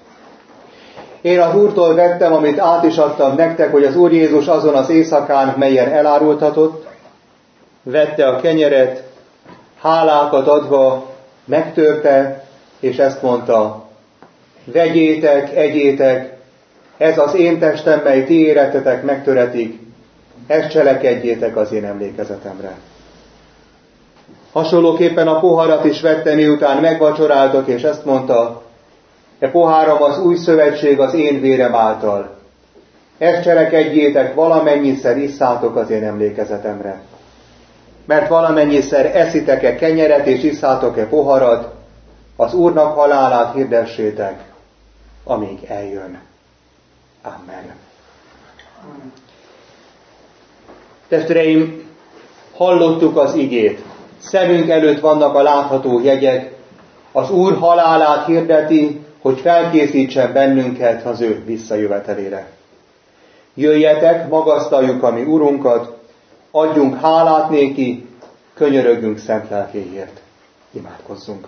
Én az Úrtól vettem, amit át is adtam nektek, hogy az Úr Jézus azon az éjszakán, melyen elárultatott, vette a kenyeret, hálákat adva, megtörte, és ezt mondta, vegyétek, egyétek, ez az én testem, mely ti érettetek megtöretik, ezt cselekedjétek az én emlékezetemre. Hasonlóképpen a poharat is vette, miután megvacsoráltak, és ezt mondta, e poháram az új szövetség az én vérem által. Ezt cselekedjétek, valamennyiszer isszátok az én emlékezetemre. Mert valamennyiszer eszitek-e kenyeret, és isszátok-e poharat, az Úrnak halálát hirdessétek, amíg eljön. Amen. Testvéreim, hallottuk az igét. Szemünk előtt vannak a látható jegyek. Az Úr halálát hirdeti, hogy felkészítsen bennünket az ő visszajövetelére. Jöjjetek, magasztaljuk a mi Urunkat, adjunk hálát néki, könyörögjünk szent lelkéért. Imádkozzunk.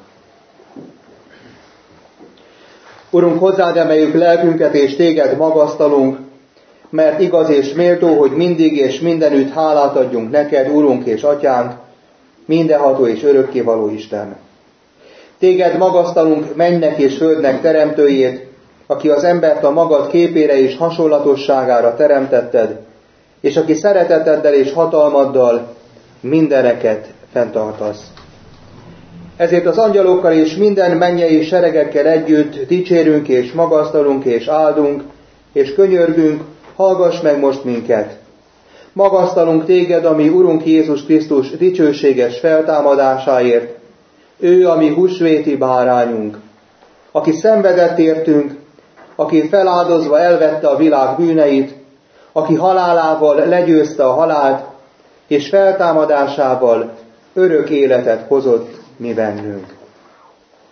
Urunk, hozzád emeljük lelkünket, és téged magasztalunk, mert igaz és méltó, hogy mindig és mindenütt hálát adjunk neked, Urunk és Atyánk, mindenható és örökkévaló Isten. Téged magasztalunk mennek és földnek teremtőjét, aki az embert a magad képére és hasonlatosságára teremtetted, és aki szereteteddel és hatalmaddal mindeneket fenntartasz. Ezért az angyalokkal és minden mennyei seregekkel együtt dicsérünk és magasztalunk és áldunk, és könyörgünk, hallgass meg most minket. Magasztalunk téged, ami Urunk Jézus Krisztus dicsőséges feltámadásáért, ő a mi húsvéti bárányunk, aki szenvedett értünk, aki feláldozva elvette a világ bűneit, aki halálával legyőzte a halált, és feltámadásával örök életet hozott mi bennünk.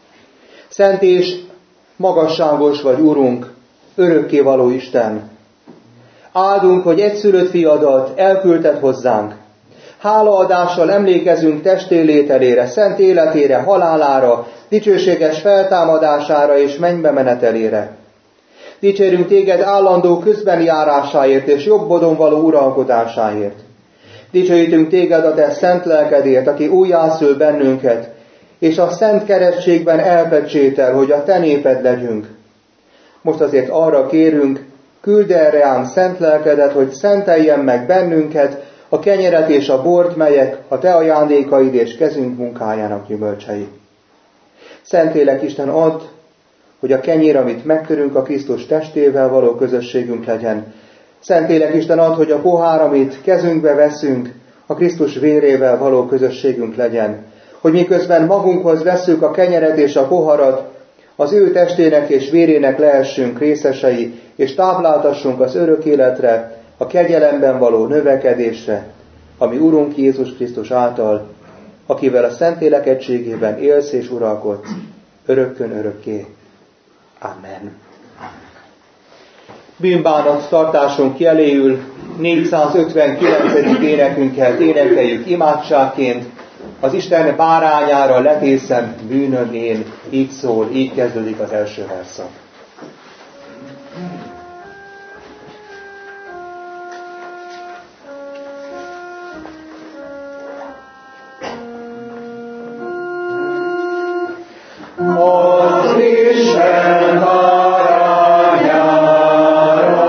Szent és magasságos vagy, Urunk, örökkévaló Isten. Áldunk, hogy egyszülött fiadat elküldted hozzánk. Hálaadással emlékezünk testélételére, szent életére, halálára, dicsőséges feltámadására és mennybe menetelére. Dicsérünk téged állandó közbeni járásáért és jobbodon való uralkodásáért. Dicsőítünk téged a te szent lelkedért, aki újjászül bennünket, és a szent keresztségben elpecsétel, hogy a te néped legyünk. Most azért arra kérünk, küld el ránk szent lelkedet, hogy szenteljen meg bennünket, a kenyeret és a bort, melyek a te ajándékaid és kezünk munkájának gyümölcsei. Szentlélek Isten, add, hogy a kenyér, amit megtörünk, a Krisztus testével való közösségünk legyen. Szentlélek Isten, add, hogy a pohár, amit kezünkbe veszünk, a Krisztus vérével való közösségünk legyen. Hogy miközben magunkhoz vesszük a kenyeret és a poharat, az ő testének és vérének lehessünk részesei, és tápláltassunk az örök életre, a kegyelemben való növekedésre, ami Urunk Jézus Krisztus által, akivel a Szentlélek egységében élsz és uralkodsz, örökkön örökké. Amen. Bűnbánat tartásunk jeléül négyszázötvenkilencedik énekünket énekeljük imádságként. Az Isten bárányára letészem bűnöm én, így szól, így kezdődik az első verszak. Az Isten bárányára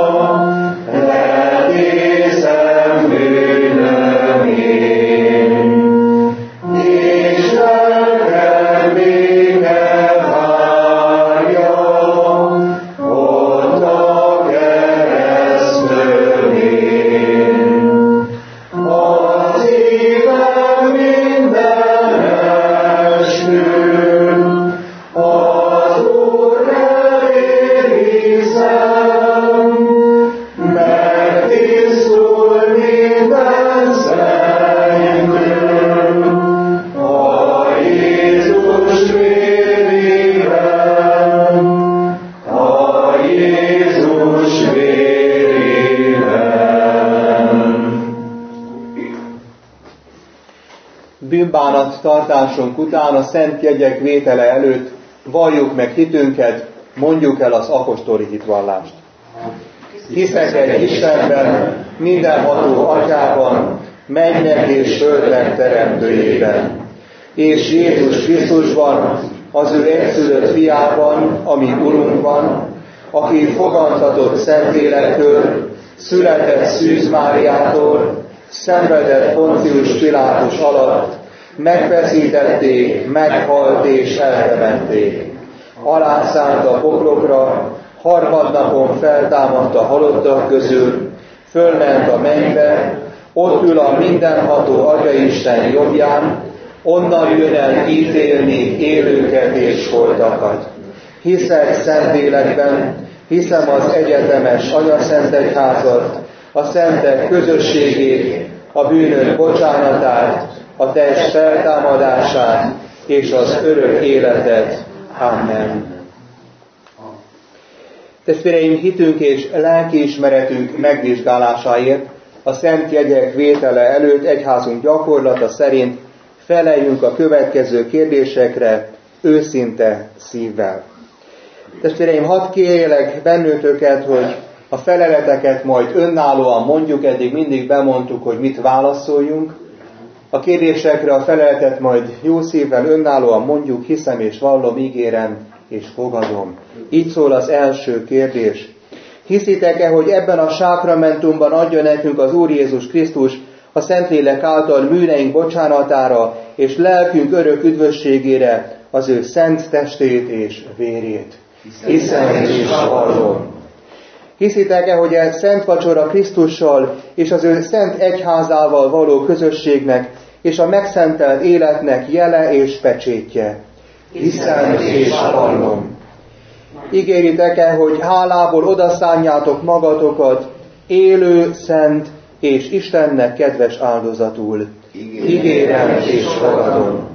letészem bűnöm én, és lelkem béke várja, ott a keresztön én. Az évem minden eskü, az Úr nevén hiszem, megtisztul minden szentünk, a Jézus vérében, a Jézus vérében. Bűnbánat tartásunk után a szent jegyek vétele előtt valljuk meg hitünket, mondjuk el az apostoli hitvallást. Hiszek egy Istenben, mindenható Atyában, mennyek és földnek teremtőjében, és Jézus Krisztusban, az ő egyszülött fiában, ami Urunkban, aki fogantatott Szentlélektől, született Szűz Máriától, szenvedett Poncius Pilátus alatt, megfeszítették, meghalt és eltemették. Alászállt a poklokra, harmadnapon feltámadt a halottak közül, fölment a mennybe, ott ül a mindenható Atyaisten jobbján, onnan jön el ítélni élőket és holtakat. Hiszek Szentlélekben, hiszem az egyetemes Anyaszentegyházat, a szentek közösségét, a bűnök bocsánatát, a test feltámadását és az örök életet. Amen. Testvéreim, hitünk és lelkiismeretünk megvizsgálásáért a szent jegyek vétele előtt egyházunk gyakorlata szerint feleljünk a következő kérdésekre őszinte szívvel. Testvéreim, hadd kérjelek bennőtöket, hogy a feleleteket majd önállóan mondjuk, eddig mindig bemondtuk, hogy mit válaszoljunk. A kérdésekre a feleletet majd jó szívvel önállóan mondjuk, hiszem és vallom, ígérem és fogadom. Így szól az első kérdés. Hiszitek-e, hogy ebben a sákramentumban adja nekünk az Úr Jézus Krisztus a Szentlélek által bűneink bocsánatára és lelkünk örök üdvösségére az ő szent testét és vérét? Hiszem és vallom. Hiszitek-e, hogy a szent vacsora Krisztussal és az ő szent egyházával való közösségnek és a megszentelt életnek jele és pecsétje? Hiszem és vallom. Ígéritek-e, hogy hálából odaszánjátok magatokat élő, szent és Istennek kedves áldozatul? Ígérem és fogadom.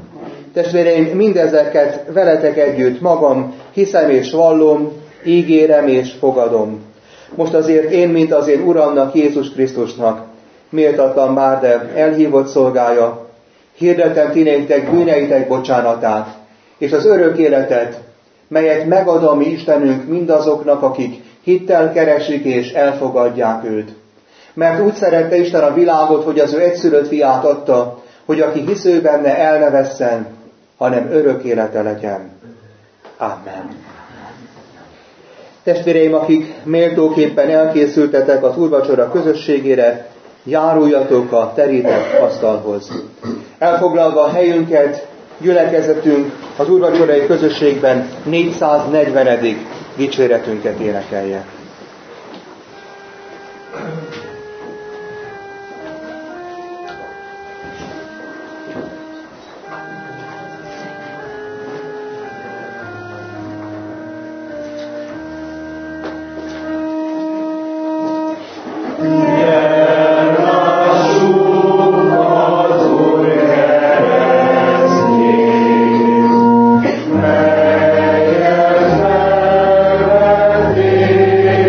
Testvéreim, mindezeket veletek együtt magam hiszem és vallom, ígérem és fogadom. Most azért én, mint az én Uramnak, Jézus Krisztusnak, méltatlan már, de elhívott szolgája, hirdetem ti néktek bűneitek bocsánatát, és az örök életet, melyet megad a mi Istenünk mindazoknak, akik hittel keresik és elfogadják őt. Mert úgy szerette Isten a világot, hogy az ő egyszülött fiát adta, hogy aki hisző benne el ne vesszen, hanem örök élete legyen. Amen. Testvéreim, akik méltóképpen elkészültetek az úrvacsora közösségére, járuljatok a terített asztalhoz. Elfoglalva a helyünket, gyülekezetünk az úrvacsorai közösségben négyszáznegyvenedik dicséretünket énekelje. Yeah.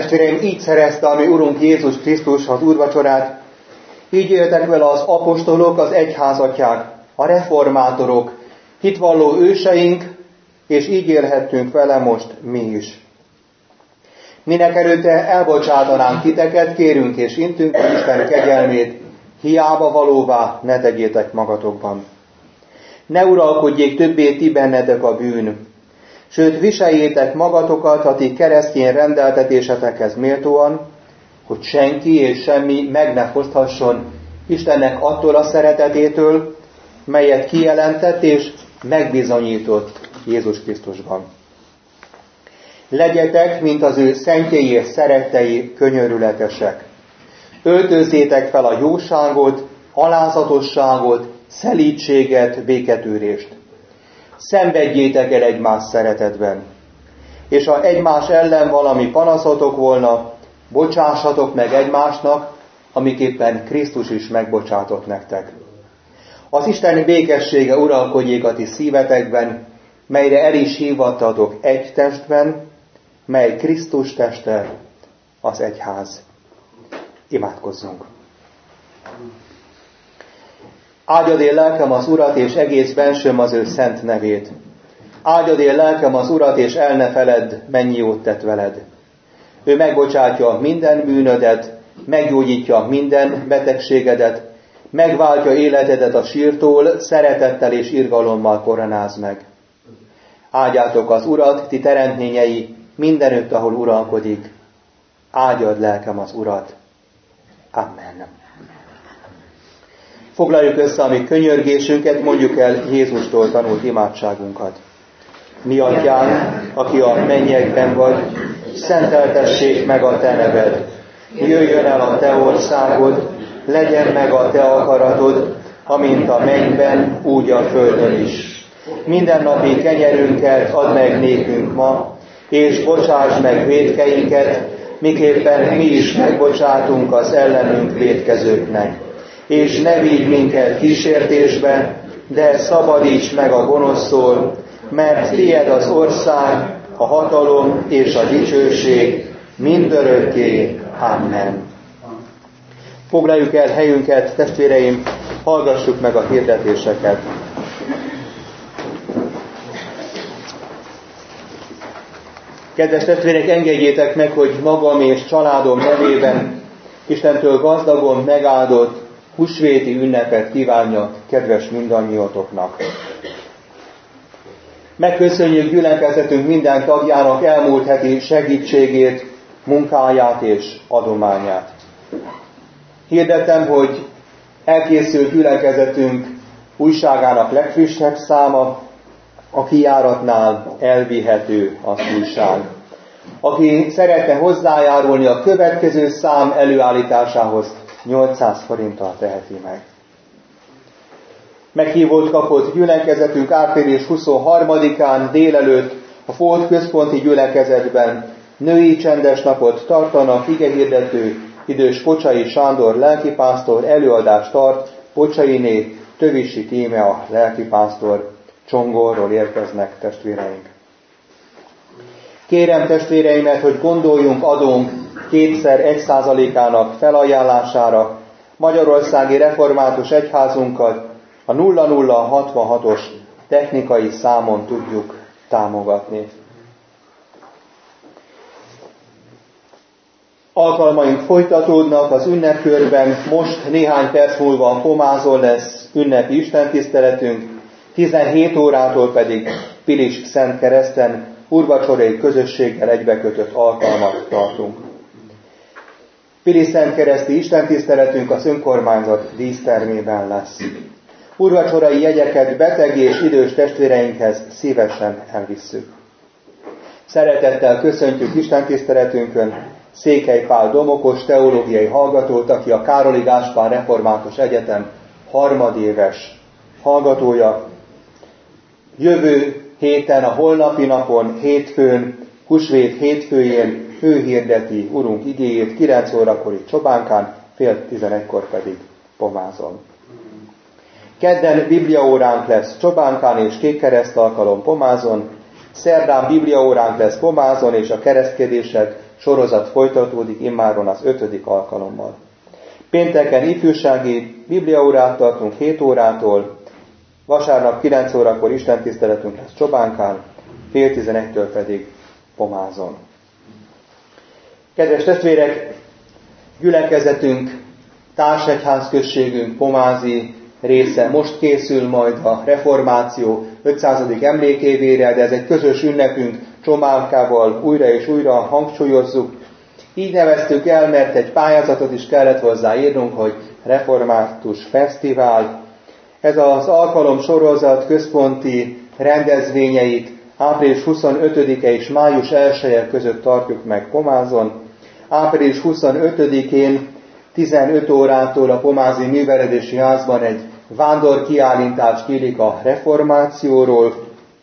Testvéreim, így szerezte a mi Urunk Jézus Krisztus az úrvacsorát, így éltek vele az apostolok, az egyházatják, a reformátorok, hitvalló őseink, és így élhettünk vele most mi is. Minek előtte elbocsátanánk titeket, kérünk és intünk a Isten kegyelmét, hiába valóvá ne tegyétek magatokban. Ne uralkodjék többé ti bennetek a bűn, sőt viseljétek magatokat a ti keresztény rendeltetésetekhez méltóan, hogy senki és semmi meg ne foszthasson Istennek attól a szeretetétől, melyet kijelentett és megbizonyított Jézus Krisztusban. Legyetek, mint az ő szentjei és szerettei, könyörületesek. Öltözzétek fel a jóságot, alázatosságot, szelídséget, béketűrést. Szenvedjétek el egymás szeretetben. És ha egymás ellen valami panaszotok volna, bocsássatok meg egymásnak, amiképpen Krisztus is megbocsátott nektek. Az Isten békessége uralkodjék a ti szívetekben, melyre el is hívattatok egy testben, mely Krisztus teste, az egyház. Imádkozzunk! Áldjad én lelkem az Urat, és egész bensőm az ő szent nevét. Áldjad én lelkem az Urat, és el ne feledd, mennyi jót tett veled. Ő megbocsátja minden bűnödet, meggyógyítja minden betegségedet, megváltja életedet a sírtól, szeretettel és irgalommal koronáz meg. Áldjátok az Urat, ti teremtményei, mindenütt, ahol uralkodik. Áldjad lelkem az Urat. Amen. Foglaljuk össze a mi könyörgésünket, mondjuk el Jézustól tanult imádságunkat. Mi atyánk, aki a mennyekben vagy, szenteltessék meg a te neved. Jöjjön el a te országod, legyen meg a te akaratod, amint a mennyben, úgy a földön is. Mindennapi kenyerünket add meg nékünk ma, és bocsáss meg vétkeinket, miképpen mi is megbocsátunk az ellenünk vétkezőknek. És ne vigy minket kísértésbe, de szabadíts meg a gonosztól, mert tied az ország, a hatalom és a dicsőség mindörökké. Amen. Foglaljuk el helyünket, testvéreim, hallgassuk meg a hirdetéseket. Kedves testvérek, engedjétek meg, hogy magam és családom nevében Istentől gazdagon megáldott húsvéti ünnepet kívánjak kedves mindannyiótoknak. Megköszönjük gyülekezetünk minden tagjának elmúlt heti segítségét, munkáját és adományát. Hirdetem, hogy elkészült gyülekezetünk újságának legfrissebb száma, a kijáratnál elvihető az újság. Aki szeretne hozzájárulni a következő szám előállításához, nyolcszáz forinttal teheti meg. Meghívót kapott gyülekezetünk április huszonharmadikán délelőtt a Folt központi gyülekezetben női csendes napot tartanak, igehirdető idős Pocsai Sándor lelkipásztor előadást tart, Pocsainé Tövisi Tíme a lelkipásztor, Csongorról érkeznek testvéreink. Kérem testvéreimet, hogy gondoljunk adónk kétszer egy százalékának felajánlására Magyarországi Református Egyházunkat a nulla nulla hatvanhatos technikai számon tudjuk támogatni. Alkalmaink folytatódnak az ünnepkörben, most néhány perc múlva Pomázon lesz ünnepi istentiszteletünk, tizenhét órától pedig Pilis Szent Kereszten úrvacsorai közösséggel egybekötött alkalmat tartunk. Pilis Szent Kereszti istentiszteletünk az önkormányzat dísztermében lesz. Úrvacsorai jegyeket beteg és idős testvéreinkhez szívesen elvisszük. Szeretettel köszöntjük istentiszteletünkön Székely Pál Domokos teológiai hallgatót, aki a Károli Gáspár Református Egyetem harmadéves hallgatója. Jövő héten, a holnapi napon, hétfőn, húsvét hétfőjén ő hirdeti Urunk igéjét, kilenc órakor itt Csobánkán, fél tizenegykor pedig Pomázon. Kedden bibliaóránk lesz Csobánkán és Kékkereszt alkalom Pomázon, szerdán bibliaóránk lesz Pomázon és a keresztkedések sorozat folytatódik immáron az ötödik alkalommal. Pénteken ifjúsági bibliaórát tartunk hét órától, vasárnap kilenc órakor istentiszteletünk lesz Csobánkán, fél tizenegytől pedig Pomázon. Kedves testvérek, gyülekezetünk, társegyházközségünk pomázi része most készül majd a reformáció ötszázadik emlékévére, de ez egy közös ünnepünk, Csobánkával újra és újra hangsúlyozzuk. Így neveztük el, mert egy pályázatot is kellett hozzáírnunk, hogy Református Fesztivál. Ez az alkalom sorozat központi rendezvényeit április huszonötödike és május elseje között tartjuk meg Pomázon. április huszonötödikén tizenöt órától a Pomázi Művelődési Házban egy vándorkiállítás nyílik a reformációról.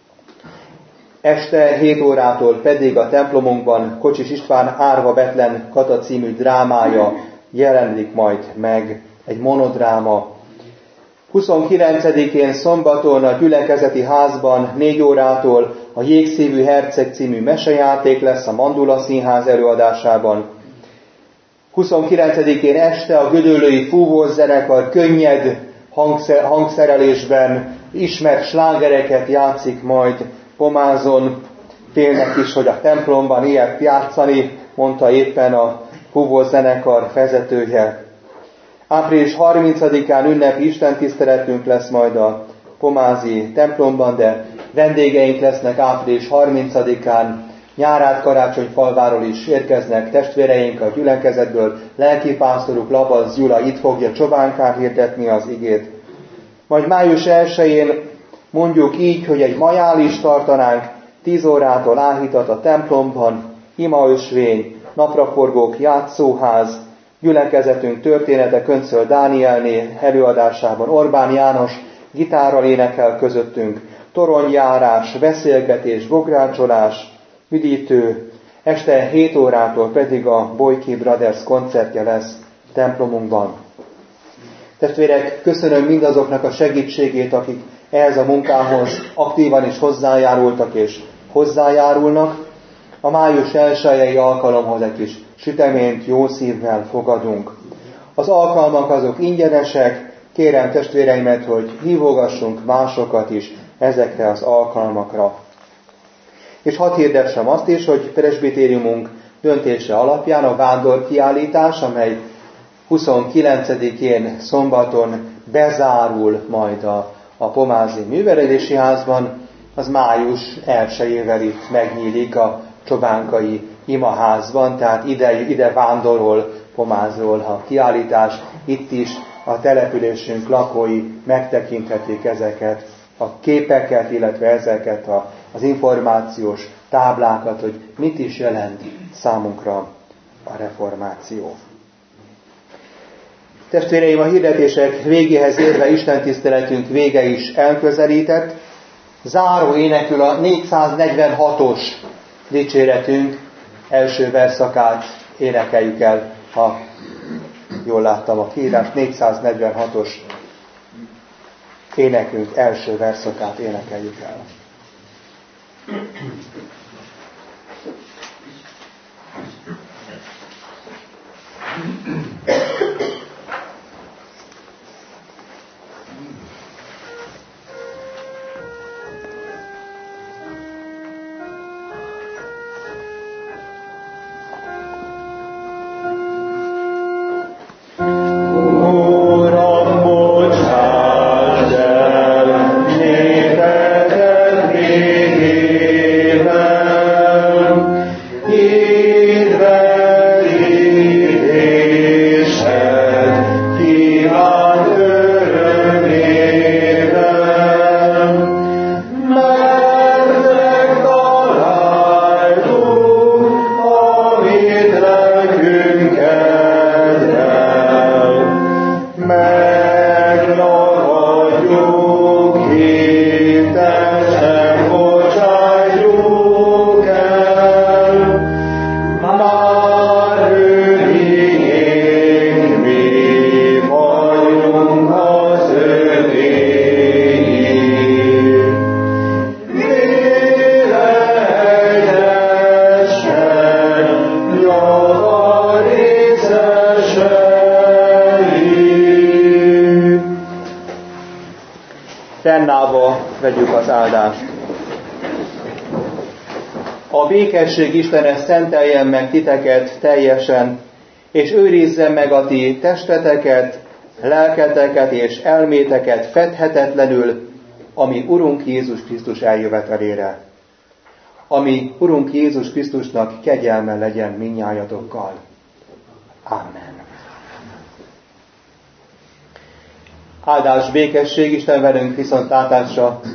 Este hét órától pedig a templomunkban Kocsis István Árva Betlen Kata című drámája jelenik majd meg, egy monodráma. huszonkilencedikén szombaton a gyülekezeti házban négy órától a Jégszívű Herceg című mesejáték lesz a Mandula Színház előadásában. huszonkilencedikén este a Gödöllői Fúvózenekar könnyed hangszerelésben ismert slágereket játszik majd Pomázon. Félnek is, hogy a templomban ilyet játszani, mondta éppen a fúvózenekar vezetője. április harmincadikán ünnepi istentiszteletünk lesz majd a pomázi templomban, de vendégeink lesznek április harmincadikán, Nyárát Karácsonyfalváról is érkeznek testvéreink a gyülekezetből, lelkipásztoruk Labaz Gyula itt fogja Csobánkán hirdetni az igét. Majd május elsején mondjuk így, hogy egy majálist tartanánk, tíz órától áhítat a templomban, imaösvény, napraforgók, játszóház, gyülekezetünk története Köncöl Dánielné előadásában Orbán János gitárral énekel közöttünk, toronyjárás, beszélgetés, bográcsolás, üdítő, este hét órától pedig a Boyki Brothers koncertje lesz templomunkban. Testvérek, köszönöm mindazoknak a segítségét, akik ehhez a munkához aktívan is hozzájárultak és hozzájárulnak. A május elsejei alkalomhoz egy kis süteményt jó szívvel fogadunk. Az alkalmak azok ingyenesek, kérem testvéreimet, hogy hívogassunk másokat is ezekre az alkalmakra. És hadd hirdessem azt is, hogy presbitériumunk döntése alapján a vándorkiállítás, amely huszonkilencedikén szombaton bezárul majd a, a Pomázi Művelődési Házban, az május elsejével itt megnyílik a Csobánkai imaházban, tehát ide, ide vándorol Pomázról a kiállítás, itt is a településünk lakói megtekinthetik ezeket a képeket, illetve ezeket a, az információs táblákat, hogy mit is jelent számunkra a reformáció. Testvéreim, a hirdetések végéhez érve istentiszteletünk vége is elközelített. Záró énekül a négyszáznegyvenhatos dicséretünk első verszakát énekeljük el, ha jól láttam a kiírást, négyszáznegyvenhatos énekünk első verszakát énekeljük el. Fennállva vegyük az áldást. A békesség Istene szenteljen meg titeket teljesen, és őrizzen meg a ti testeteket, lelketeket és elméteket fedhetetlenül, ami Urunk Jézus Krisztus eljövetelére. Ami Urunk Jézus Krisztusnak kegyelme legyen mindnyájatokkal. Amen. Áldás, békesség, Isten velünk viszontlátásra!